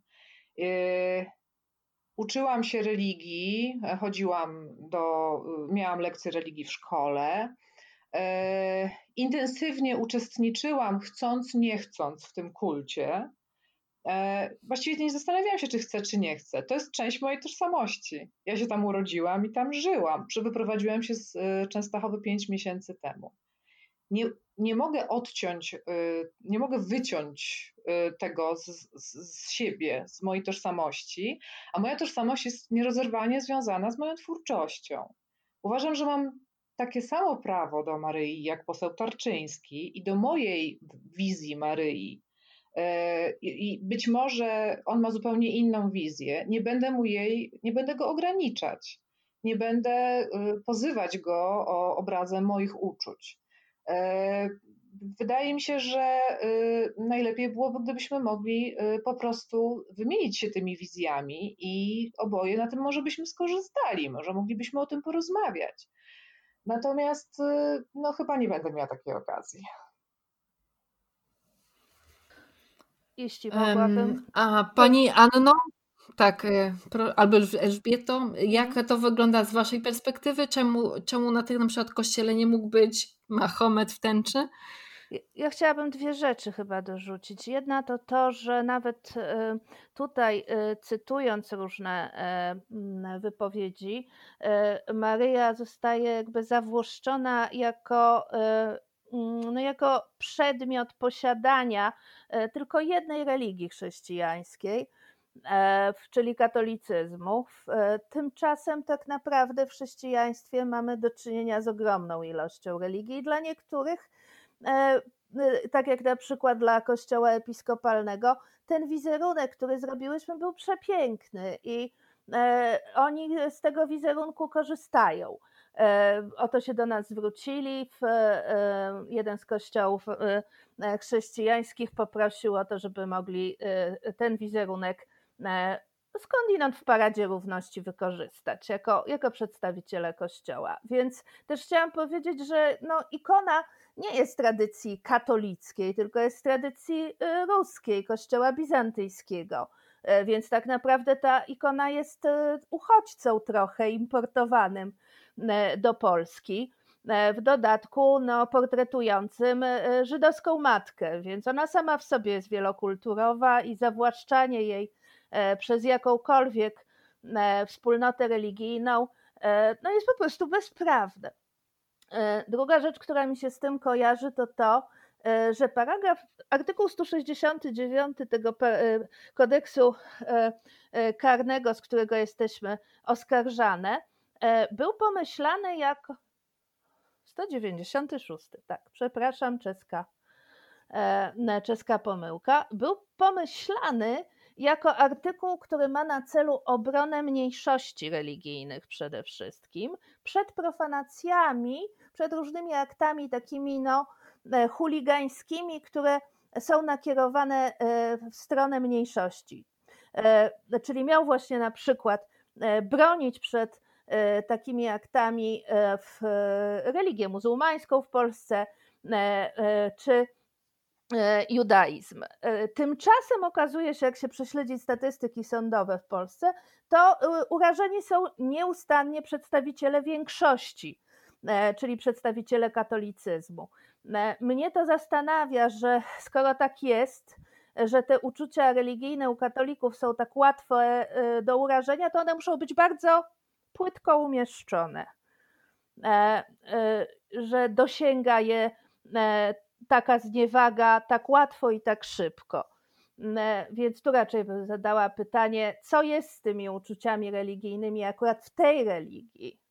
Uczyłam się religii, chodziłam do, miałam lekcje religii w szkole. E, intensywnie uczestniczyłam, chcąc, nie chcąc, w tym kulcie. E, właściwie nie zastanawiałam się, czy chcę, czy nie chcę. To jest część mojej tożsamości. Ja się tam urodziłam i tam żyłam. Wyprowadziłam się z Częstochowy pięć miesięcy temu. Nie, nie mogę odciąć, nie mogę wyciąć tego z, z, z siebie, z mojej tożsamości, a moja tożsamość jest nierozerwalnie związana z moją twórczością. Uważam, że mam takie samo prawo do Maryi jak poseł Tarczyński i do mojej wizji Maryi. I być może on ma zupełnie inną wizję. Nie będę mu jej, nie będę go ograniczać. Nie będę pozywać go o obrazę moich uczuć. Wydaje mi się, że najlepiej byłoby, gdybyśmy mogli po prostu wymienić się tymi wizjami i oboje na tym może byśmy skorzystali, może moglibyśmy o tym porozmawiać. Natomiast no chyba nie będę miała takiej okazji. Jeśli mogłabym. Um, a pani Anno, tak, albo Elżbieto, jak to wygląda z waszej perspektywy? Czemu, czemu na tym na przykład kościele nie mógł być Mahomet w tęczy? Ja chciałabym dwie rzeczy chyba dorzucić. Jedna to to, że nawet tutaj cytując różne wypowiedzi, Maryja zostaje jakby zawłaszczona jako, no jako przedmiot posiadania tylko jednej religii chrześcijańskiej, czyli katolicyzmu. Tymczasem tak naprawdę w chrześcijaństwie mamy do czynienia z ogromną ilością religii i dla niektórych, tak jak na przykład dla Kościoła Episkopalnego, ten wizerunek, który zrobiłyśmy, był przepiękny i oni z tego wizerunku korzystają. O to się do nas zwrócili. Jeden z kościołów chrześcijańskich poprosił o to, żeby mogli ten wizerunek skądinąd w Paradzie Równości wykorzystać jako, jako przedstawiciele Kościoła. Więc też chciałam powiedzieć, że no, ikona nie jest tradycji katolickiej, tylko jest z tradycji ruskiej, Kościoła bizantyjskiego. Więc tak naprawdę ta ikona jest uchodźcą trochę importowanym do Polski. w dodatku no, portretującym żydowską matkę, więc ona sama w sobie jest wielokulturowa i zawłaszczanie jej przez jakąkolwiek wspólnotę religijną no, jest po prostu bezprawne. Druga rzecz, która mi się z tym kojarzy, to to, że paragraf, artykuł sto sześćdziesiąty dziewiąty tego kodeksu karnego, z którego jesteśmy oskarżane, był pomyślany jako sto dziewięćdziesiąty szósty, tak, przepraszam, czeska, czeska pomyłka, był pomyślany jako artykuł, który ma na celu obronę mniejszości religijnych przede wszystkim przed profanacjami, przed różnymi aktami takimi no, chuligańskimi, które są nakierowane w stronę mniejszości. Czyli miał właśnie na przykład bronić przed takimi aktami w religię muzułmańską w Polsce czy judaizm. Tymczasem okazuje się, jak się prześledzi statystyki sądowe w Polsce, to urażeni są nieustannie przedstawiciele większości, czyli przedstawiciele katolicyzmu. Mnie to zastanawia, że skoro tak jest, że te uczucia religijne u katolików są tak łatwe do urażenia, to one muszą być bardzo płytko umieszczone, że dosięga je taka zniewaga tak łatwo i tak szybko. Więc tu raczej bym zadała pytanie, co jest z tymi uczuciami religijnymi akurat w tej religii.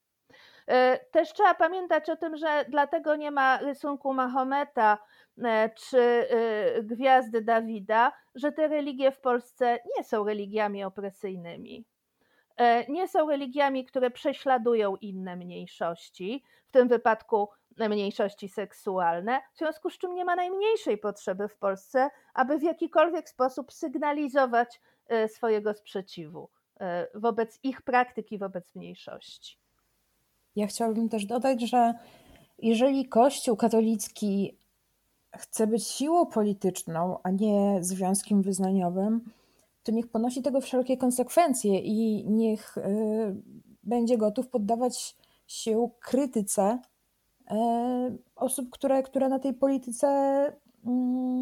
Też trzeba pamiętać o tym, że dlatego nie ma rysunku Mahometa czy gwiazdy Dawida, że te religie w Polsce nie są religiami opresyjnymi. Nie są religiami, które prześladują inne mniejszości, w tym wypadku mniejszości seksualne, w związku z czym nie ma najmniejszej potrzeby w Polsce, aby w jakikolwiek sposób sygnalizować swojego sprzeciwu wobec ich praktyki, wobec mniejszości. Ja chciałabym też dodać, że jeżeli Kościół katolicki chce być siłą polityczną, a nie związkiem wyznaniowym, to niech ponosi tego wszelkie konsekwencje i niech y, będzie gotów poddawać się krytyce y, osób, które, które na tej polityce, y,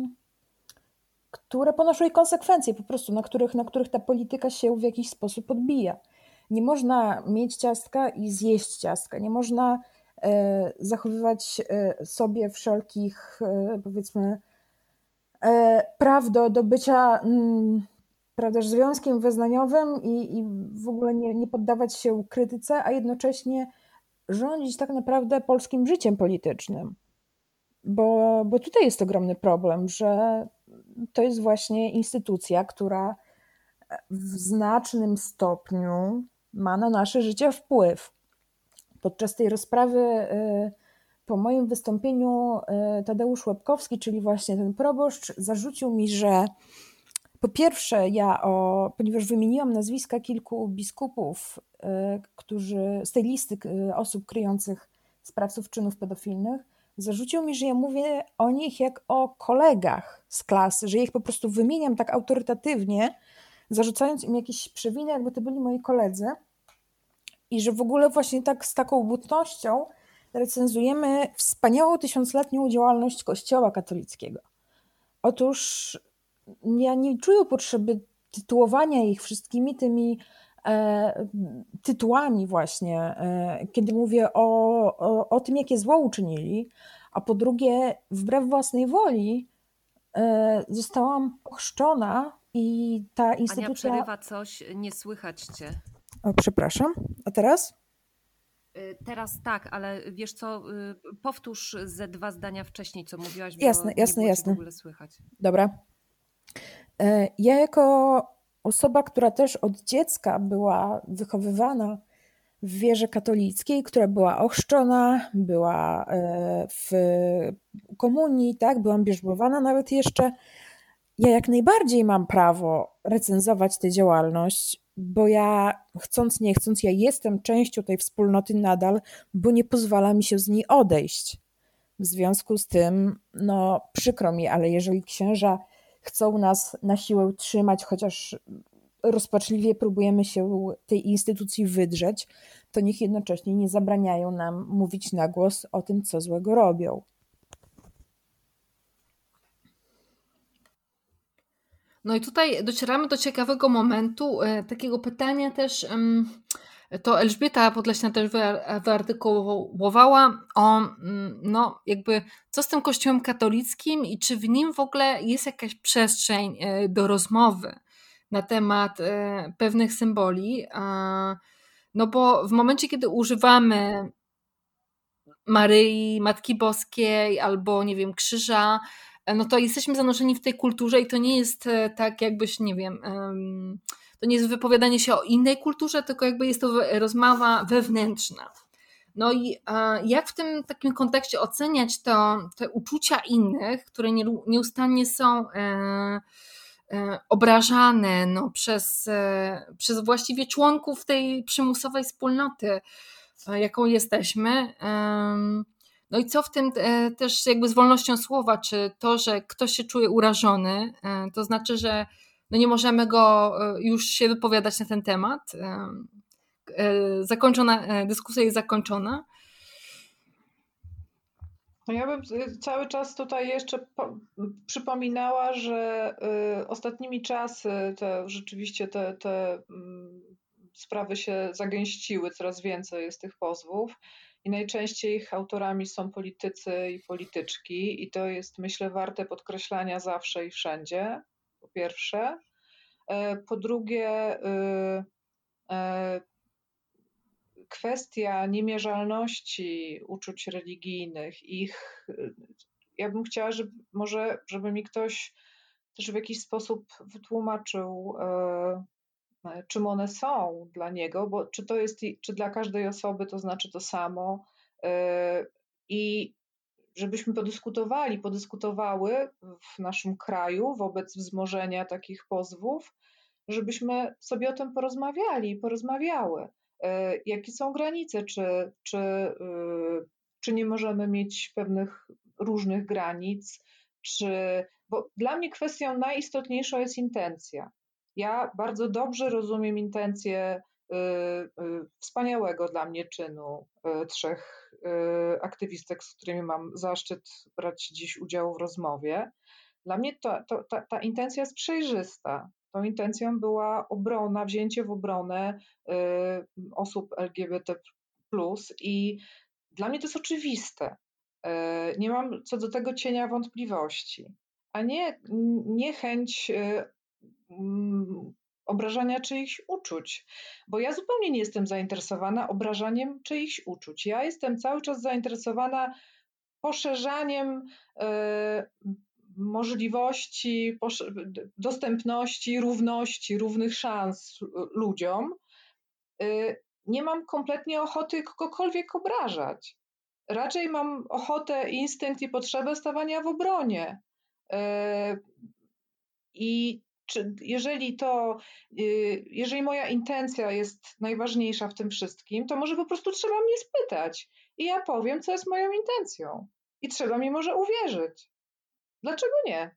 które ponoszą jej konsekwencje po prostu, na których, na których ta polityka się w jakiś sposób odbija. Nie można mieć ciastka i zjeść ciastka, nie można y, zachowywać y, sobie wszelkich, y, powiedzmy, y, praw do, do bycia y, prawda, związkiem wyznaniowym i, i w ogóle nie, nie poddawać się krytyce, a jednocześnie rządzić tak naprawdę polskim życiem politycznym. Bo, bo tutaj jest ogromny problem, że to jest właśnie instytucja, która w znacznym stopniu ma na nasze życie wpływ. Podczas tej rozprawy po moim wystąpieniu Tadeusz Łebkowski, czyli właśnie ten proboszcz, zarzucił mi, że po pierwsze, ja, o, ponieważ wymieniłam nazwiska kilku biskupów, y, którzy z tej listy y, osób kryjących sprawców czynów pedofilnych, zarzucił mi, że ja mówię o nich jak o kolegach z klasy, że ja ich po prostu wymieniam tak autorytatywnie, zarzucając im jakieś przewiny, jakby to byli moi koledzy i że w ogóle właśnie tak z taką butnością recenzujemy wspaniałą tysiącletnią działalność Kościoła katolickiego. Otóż ja nie czuję potrzeby tytułowania ich wszystkimi tymi e, tytułami właśnie, e, kiedy mówię o, o, o tym, jakie zło uczynili, a po drugie, wbrew własnej woli e, zostałam ochrzczona i ta instytucja... Ania, przerywa coś, nie słychać cię. O, przepraszam, a teraz? Teraz tak, ale wiesz co, powtórz ze dwa zdania wcześniej, co mówiłaś, bo jasne, nie jasne, było jasne. w ogóle słychać. Dobra. Ja jako osoba, która też od dziecka była wychowywana w wierze katolickiej, która była ochrzczona, była w komunii, tak, byłam bierzmowana nawet jeszcze, ja jak najbardziej mam prawo recenzować tę działalność, bo ja chcąc nie chcąc, ja jestem częścią tej wspólnoty nadal, bo nie pozwala mi się z niej odejść. W związku z tym, no przykro mi, ale jeżeli księża chcą nas na siłę trzymać, chociaż rozpaczliwie próbujemy się tej instytucji wydrzeć, to niech jednocześnie nie zabraniają nam mówić na głos o tym, co złego robią. No i tutaj docieramy do ciekawego momentu, e, takiego pytania też, em, to Elżbieta Podleśna też wy- wyartykułowała o, mm, no jakby co z tym Kościołem katolickim i czy w nim w ogóle jest jakaś przestrzeń e, do rozmowy na temat e, pewnych symboli. A, no bo w momencie, kiedy używamy Maryi, Matki Boskiej albo nie wiem, krzyża, no to jesteśmy zanurzeni w tej kulturze i to nie jest e, tak jakbyś, nie wiem, em, to nie jest wypowiadanie się o innej kulturze, tylko jakby jest to we- rozmowa wewnętrzna. No i e, jak w tym takim kontekście oceniać to, te uczucia innych, które nie, nieustannie są e, e, obrażane no, przez, e, przez właściwie członków tej przymusowej wspólnoty, e, jaką jesteśmy. Em, No i co w tym e, też jakby z wolnością słowa, czy to, że ktoś się czuje urażony, e, to znaczy, że no nie możemy go e, już się wypowiadać na ten temat. E, e, Zakończona, e, dyskusja jest zakończona. No ja bym y, cały czas tutaj jeszcze po, przypominała, że y, ostatnimi czasy te, rzeczywiście te, te y, sprawy się zagęściły, coraz więcej jest tych pozwów i najczęściej ich autorami są politycy i polityczki i to jest, myślę, warte podkreślania zawsze i wszędzie, po pierwsze. E, po drugie, y, y, kwestia niemierzalności uczuć religijnych, ich, ja bym chciała, żeby może, żeby mi ktoś też w jakiś sposób wytłumaczył, e, czym one są dla niego, bo czy to jest, czy dla każdej osoby to znaczy to samo e, i żebyśmy podyskutowali, podyskutowały w naszym kraju wobec wzmożenia takich pozwów, żebyśmy sobie o tym porozmawiali, porozmawiały. Jakie są granice, czy, czy, czy nie możemy mieć pewnych różnych granic, czy, bo dla mnie kwestią najistotniejszą jest intencja. Ja bardzo dobrze rozumiem intencje wspaniałego dla mnie czynu trzech aktywistek, z którymi mam zaszczyt brać dziś udział w rozmowie. Dla mnie to, to, ta, ta intencja jest przejrzysta. Tą intencją była obrona, wzięcie w obronę y, osób L G B T plus i dla mnie to jest oczywiste. Y, nie mam co do tego cienia wątpliwości, a nie, nie chęć y, mm, obrażania czyichś uczuć, bo ja zupełnie nie jestem zainteresowana obrażaniem czyichś uczuć. Ja jestem cały czas zainteresowana poszerzaniem y, możliwości, dostępności, równości, równych szans ludziom. Nie mam kompletnie ochoty kogokolwiek obrażać. Raczej mam ochotę, instynkt i potrzebę stawania w obronie. I czy, jeżeli to, jeżeli moja intencja jest najważniejsza w tym wszystkim, to może po prostu trzeba mnie spytać i ja powiem, co jest moją intencją. I trzeba mi może uwierzyć. Dlaczego nie?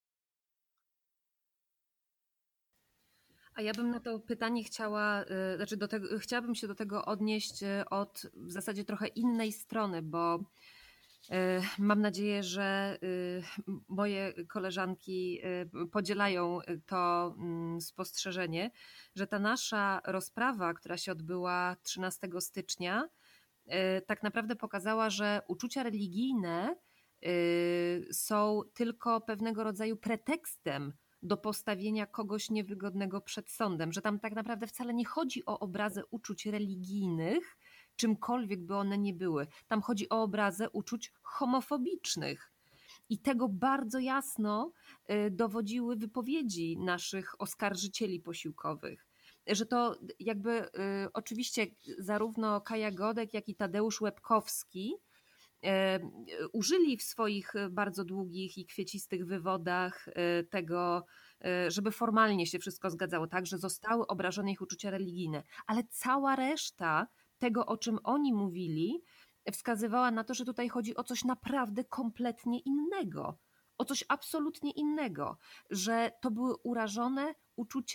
A ja bym na to pytanie chciała, znaczy do tego, chciałabym się do tego odnieść od w zasadzie trochę innej strony, bo mam nadzieję, że moje koleżanki podzielają to spostrzeżenie, że ta nasza rozprawa, która się odbyła trzynastego stycznia, tak naprawdę pokazała, że uczucia religijne są tylko pewnego rodzaju pretekstem do postawienia kogoś niewygodnego przed sądem, że tam tak naprawdę wcale nie chodzi o obrazę uczuć religijnych, czymkolwiek by one nie były. Tam chodzi o obrazę uczuć homofobicznych. I tego bardzo jasno dowodziły wypowiedzi naszych oskarżycieli posiłkowych. Że to jakby y, oczywiście zarówno Kaja Godek, jak i Tadeusz Łebkowski y, użyli w swoich bardzo długich i kwiecistych wywodach y, tego, y, żeby formalnie się wszystko zgadzało, tak, że zostały obrażone ich uczucia religijne, ale cała reszta tego, o czym oni mówili, wskazywała na to, że tutaj chodzi o coś naprawdę kompletnie innego, o coś absolutnie innego, że to były urażone uczucia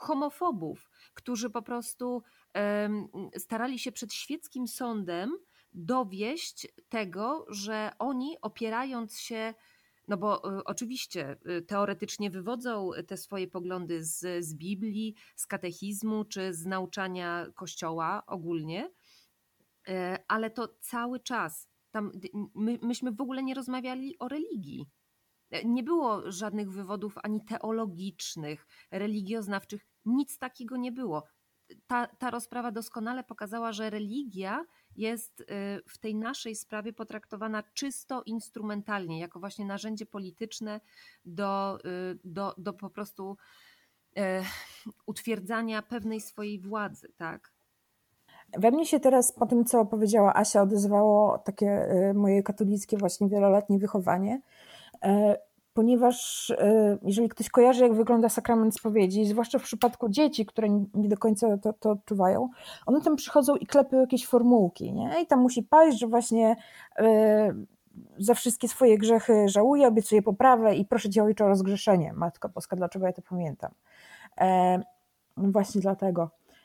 homofobów, którzy po prostu um, starali się przed świeckim sądem dowieść tego, że oni opierając się, no bo y, oczywiście y, teoretycznie wywodzą te swoje poglądy z, z Biblii, z katechizmu czy z nauczania Kościoła ogólnie, y, ale to cały czas, tam, my, myśmy w ogóle nie rozmawiali o religii. Nie było żadnych wywodów ani teologicznych, religioznawczych, nic takiego nie było. Ta, ta rozprawa doskonale pokazała, że religia jest w tej naszej sprawie potraktowana czysto instrumentalnie, jako właśnie narzędzie polityczne do, do, do po prostu utwierdzania pewnej swojej władzy, tak? We mnie się teraz po tym, co powiedziała Asia, odezwało takie moje katolickie właśnie wieloletnie wychowanie, ponieważ jeżeli ktoś kojarzy, jak wygląda sakrament spowiedzi, zwłaszcza w przypadku dzieci, które nie do końca to, to odczuwają, one tam przychodzą i klepią jakieś formułki, nie? I tam musi paść, że właśnie y, za wszystkie swoje grzechy żałuję, obiecuję poprawę i proszę Cię, Ojcze, o rozgrzeszenie. Matko Boska, dlaczego ja to pamiętam? E, właśnie dlatego.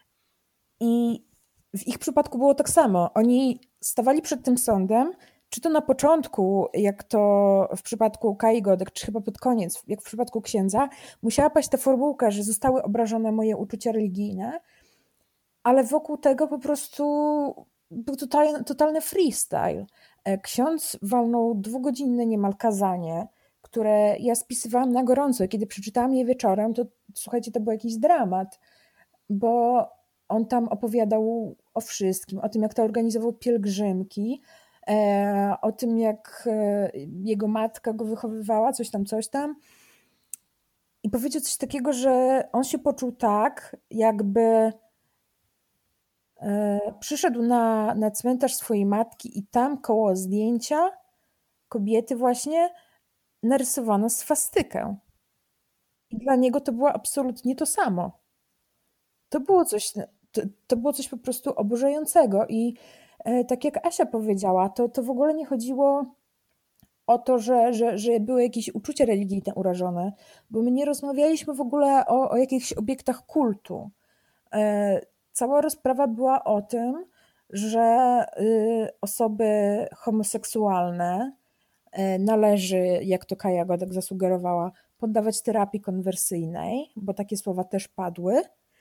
I w ich przypadku było tak samo. Oni stawali przed tym sądem, czy to na początku, jak to w przypadku Kai Godek, czy chyba pod koniec, jak w przypadku księdza, musiała paść ta formułka, że zostały obrażone moje uczucia religijne, ale wokół tego po prostu był totalny, totalny freestyle. Ksiądz walnął dwugodzinne niemal kazanie, które ja spisywałam na gorąco. Kiedy przeczytałam je wieczorem, to słuchajcie, to był jakiś dramat, bo on tam opowiadał o wszystkim, o tym, jak to organizował pielgrzymki, o tym, jak jego matka go wychowywała, coś tam, coś tam. I powiedział coś takiego, że on się poczuł tak, jakby przyszedł na, na cmentarz swojej matki i tam koło zdjęcia kobiety właśnie narysowano swastykę. I dla niego to było absolutnie to samo. To było coś, to, to było coś po prostu oburzającego i tak jak Asia powiedziała, to, to w ogóle nie chodziło o to, że, że, że były jakieś uczucia religijne urażone, bo my nie rozmawialiśmy w ogóle o, o jakichś obiektach kultu. Cała rozprawa była o tym, że osoby homoseksualne należy, jak to Kaja Godek zasugerowała, poddawać terapii konwersyjnej, bo takie słowa też padły,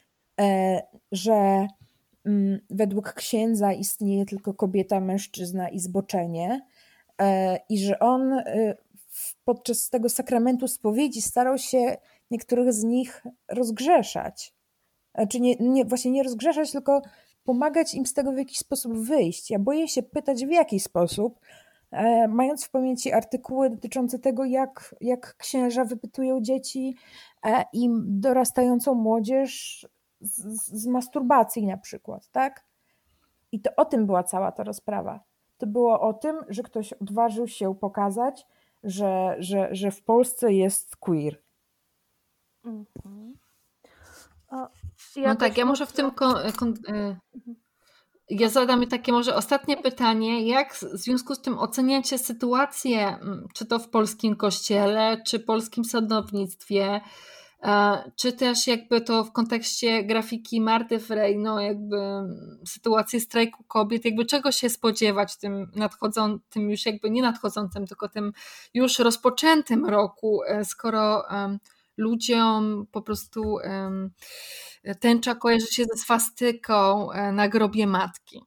że według księdza istnieje tylko kobieta, mężczyzna i zboczenie i że on podczas tego sakramentu spowiedzi starał się niektórych z nich rozgrzeszać. Znaczy nie, nie, właśnie nie rozgrzeszać, tylko pomagać im z tego w jakiś sposób wyjść. Ja boję się pytać, w jaki sposób, mając w pamięci artykuły dotyczące tego, jak, jak księża wypytują dzieci i dorastającą młodzież z, z masturbacji na przykład, tak? I to o tym była cała ta rozprawa. To było o tym, że ktoś odważył się pokazać, że, że, że w Polsce jest queer. Mm-hmm. O, no tak, ja może w tym... Kon, kon, ja zadam takie może ostatnie pytanie. Jak w związku z tym oceniacie sytuację, czy to w polskim kościele, czy polskim sądownictwie, czy też jakby to w kontekście grafiki Marty Frey, no jakby sytuacji strajku kobiet, jakby czego się spodziewać tym nadchodzącym, już jakby nie nadchodzącym, tylko tym już rozpoczętym roku, skoro um, ludziom po prostu um, tęcza kojarzy się ze swastyką na grobie matki.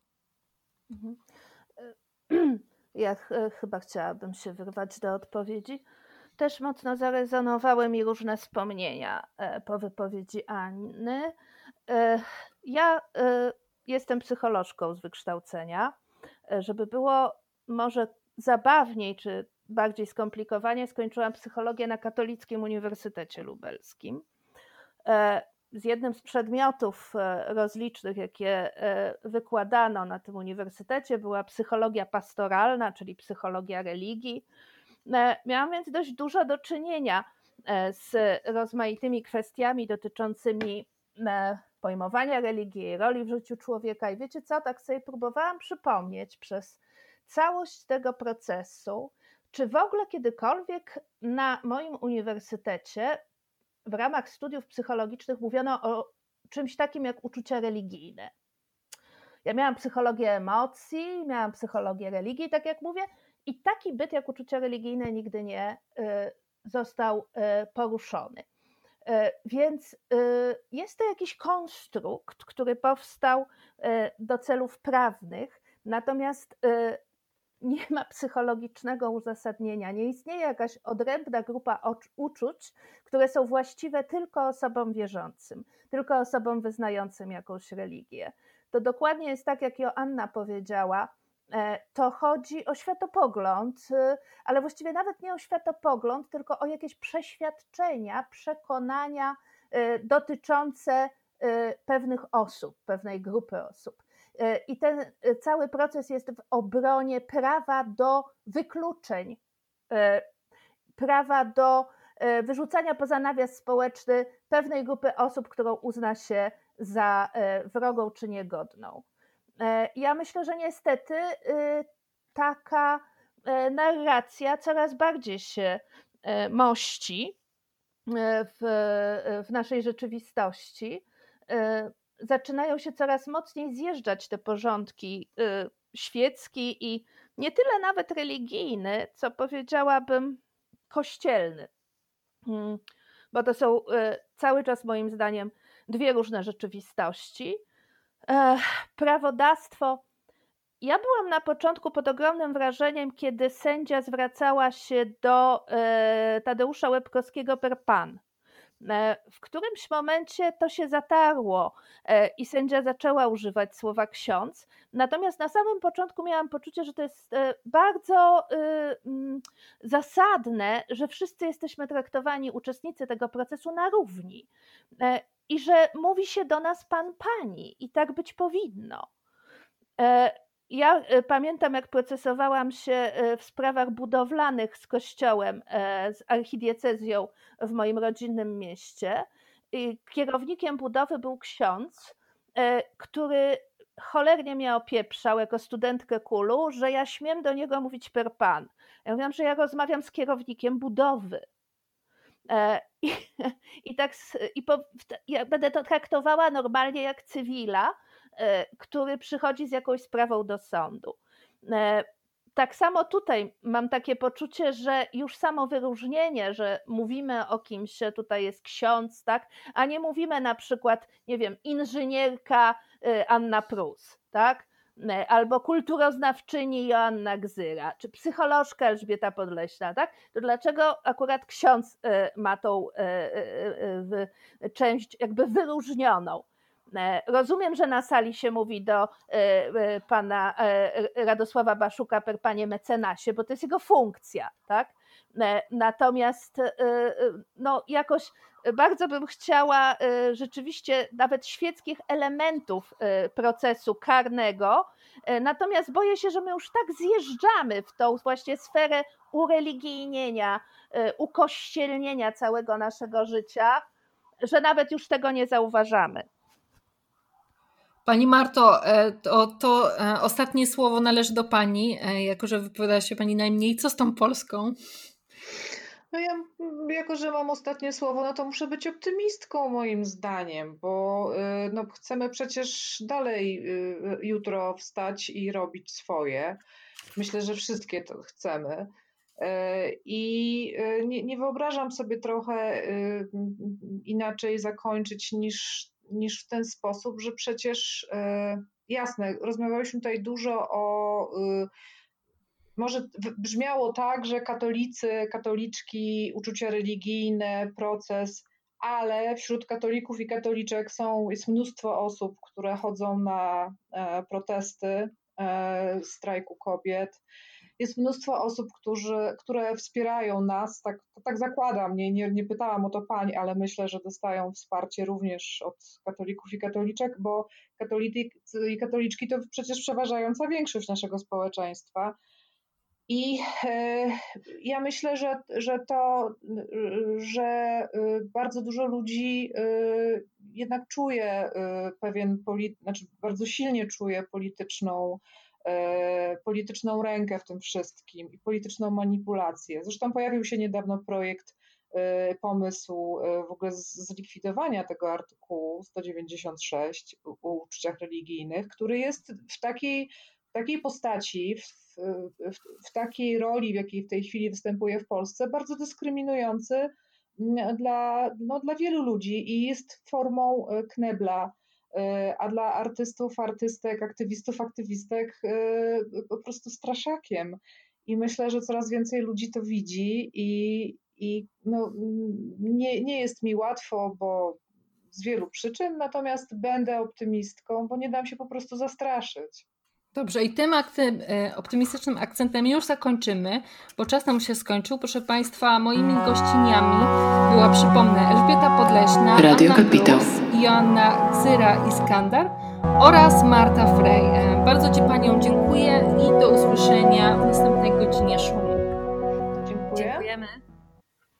Ja ch- chyba chciałabym się wyrwać do odpowiedzi. Też mocno zarezonowały mi różne wspomnienia po wypowiedzi Anny. Ja jestem psycholożką z wykształcenia. Żeby było może zabawniej czy bardziej skomplikowanie, skończyłam psychologię na Katolickim Uniwersytecie Lubelskim. Z jednym z przedmiotów rozlicznych, jakie wykładano na tym uniwersytecie, była psychologia pastoralna, czyli psychologia religii. Miałam więc dość dużo do czynienia z rozmaitymi kwestiami dotyczącymi pojmowania religii, roli w życiu człowieka. I wiecie co, tak sobie próbowałam przypomnieć przez całość tego procesu, czy w ogóle kiedykolwiek na moim uniwersytecie w ramach studiów psychologicznych mówiono o czymś takim jak uczucia religijne. Ja miałam psychologię emocji, miałam psychologię religii, tak jak mówię, i taki byt jak uczucia religijne nigdy nie został poruszony. Więc jest to jakiś konstrukt, który powstał do celów prawnych, natomiast nie ma psychologicznego uzasadnienia. Nie istnieje jakaś odrębna grupa uczuć, które są właściwe tylko osobom wierzącym, tylko osobom wyznającym jakąś religię. To dokładnie jest tak, jak Joanna powiedziała, to chodzi o światopogląd, ale właściwie nawet nie o światopogląd, tylko o jakieś przeświadczenia, przekonania dotyczące pewnych osób, pewnej grupy osób. I ten cały proces jest w obronie prawa do wykluczeń, prawa do wyrzucania poza nawias społeczny pewnej grupy osób, którą uzna się za wrogą czy niegodną. Ja myślę, że niestety taka narracja coraz bardziej się mości w, w naszej rzeczywistości. Zaczynają się coraz mocniej zjeżdżać te porządki świecki i nie tyle nawet religijny, co powiedziałabym kościelny. Bo to są cały czas moim zdaniem dwie różne rzeczywistości. Prawodawstwo. Ja byłam na początku pod ogromnym wrażeniem, kiedy sędzia zwracała się do Tadeusza Łebkowskiego per pan. W którymś momencie to się zatarło i sędzia zaczęła używać słowa ksiądz. Natomiast na samym początku miałam poczucie, że to jest bardzo zasadne, że wszyscy jesteśmy traktowani, uczestnicy tego procesu, na równi. I że mówi się do nas pan, pani i tak być powinno. Ja pamiętam, jak procesowałam się w sprawach budowlanych z kościołem, z archidiecezją w moim rodzinnym mieście. Kierownikiem budowy był ksiądz, który cholernie mnie opieprzał jako studentkę kulu, że ja śmiem do niego mówić per pan. Ja mówiłam, że ja rozmawiam z kierownikiem budowy. I, i tak i po, ja będę to traktowała normalnie jak cywila, który przychodzi z jakąś sprawą do sądu. Tak samo tutaj mam takie poczucie, że już samo wyróżnienie, że mówimy o kimś, że tutaj jest ksiądz, tak, a nie mówimy na przykład, nie wiem, inżynierka Anna Prus, tak, albo kulturoznawczyni Joanna Gzyra, czy psycholożka Elżbieta Podleśna, tak? To dlaczego akurat ksiądz ma tą część jakby wyróżnioną? Rozumiem, że na sali się mówi do pana Radosława Baszuka per panie mecenasie, bo to jest jego funkcja, tak? Natomiast no, jakoś bardzo bym chciała rzeczywiście nawet świeckich elementów procesu karnego, natomiast boję się, że my już tak zjeżdżamy w tą właśnie sferę ureligijnienia, ukościelnienia całego naszego życia, że nawet już tego nie zauważamy. Pani Marto, to, to ostatnie słowo należy do Pani, jako że wypowiada się Pani najmniej. Co z tą Polską? No ja, jako że mam ostatnie słowo, no to muszę być optymistką moim zdaniem, bo no, chcemy przecież dalej jutro wstać i robić swoje. Myślę, że wszystkie to chcemy. I nie, nie wyobrażam sobie trochę inaczej zakończyć niż, niż w ten sposób, że przecież jasne, rozmawialiśmy tutaj dużo o, może brzmiało tak, że katolicy, katoliczki, uczucia religijne, proces, ale wśród katolików i katoliczek są, jest mnóstwo osób, które chodzą na protesty strajku kobiet. Jest mnóstwo osób, którzy, które wspierają nas, tak, tak zakładam, nie, nie, nie pytałam o to pań, ale myślę, że dostają wsparcie również od katolików i katoliczek, bo katolicy i katoliczki to przecież przeważająca większość naszego społeczeństwa. I e, ja myślę, że, że to, że bardzo dużo ludzi e, jednak czuje e, pewien, polit, znaczy bardzo silnie czuje polityczną polityczną rękę w tym wszystkim i polityczną manipulację. Zresztą pojawił się niedawno projekt pomysł w ogóle zlikwidowania tego artykułu sto dziewięćdziesiąt sześć o uczuciach religijnych, który jest w takiej, w takiej postaci, w, w, w takiej roli, w jakiej w tej chwili występuje w Polsce, bardzo dyskryminujący dla, no, dla wielu ludzi i jest formą knebla, a dla artystów, artystek, aktywistów, aktywistek po prostu straszakiem. I myślę, że coraz więcej ludzi to widzi i, i no, nie, nie jest mi łatwo, bo z wielu przyczyn, natomiast będę optymistką, bo nie dam się po prostu zastraszyć. Dobrze, i tym akty, optymistycznym akcentem już zakończymy, bo czas nam się skończył. Proszę Państwa, moimi gościniami była, przypomnę, Elżbieta Podleśna, Radio Anna Kapitał, Plus, Joanna Ksyra-Iskandar oraz Marta Frey. Bardzo Ci Paniom dziękuję i do usłyszenia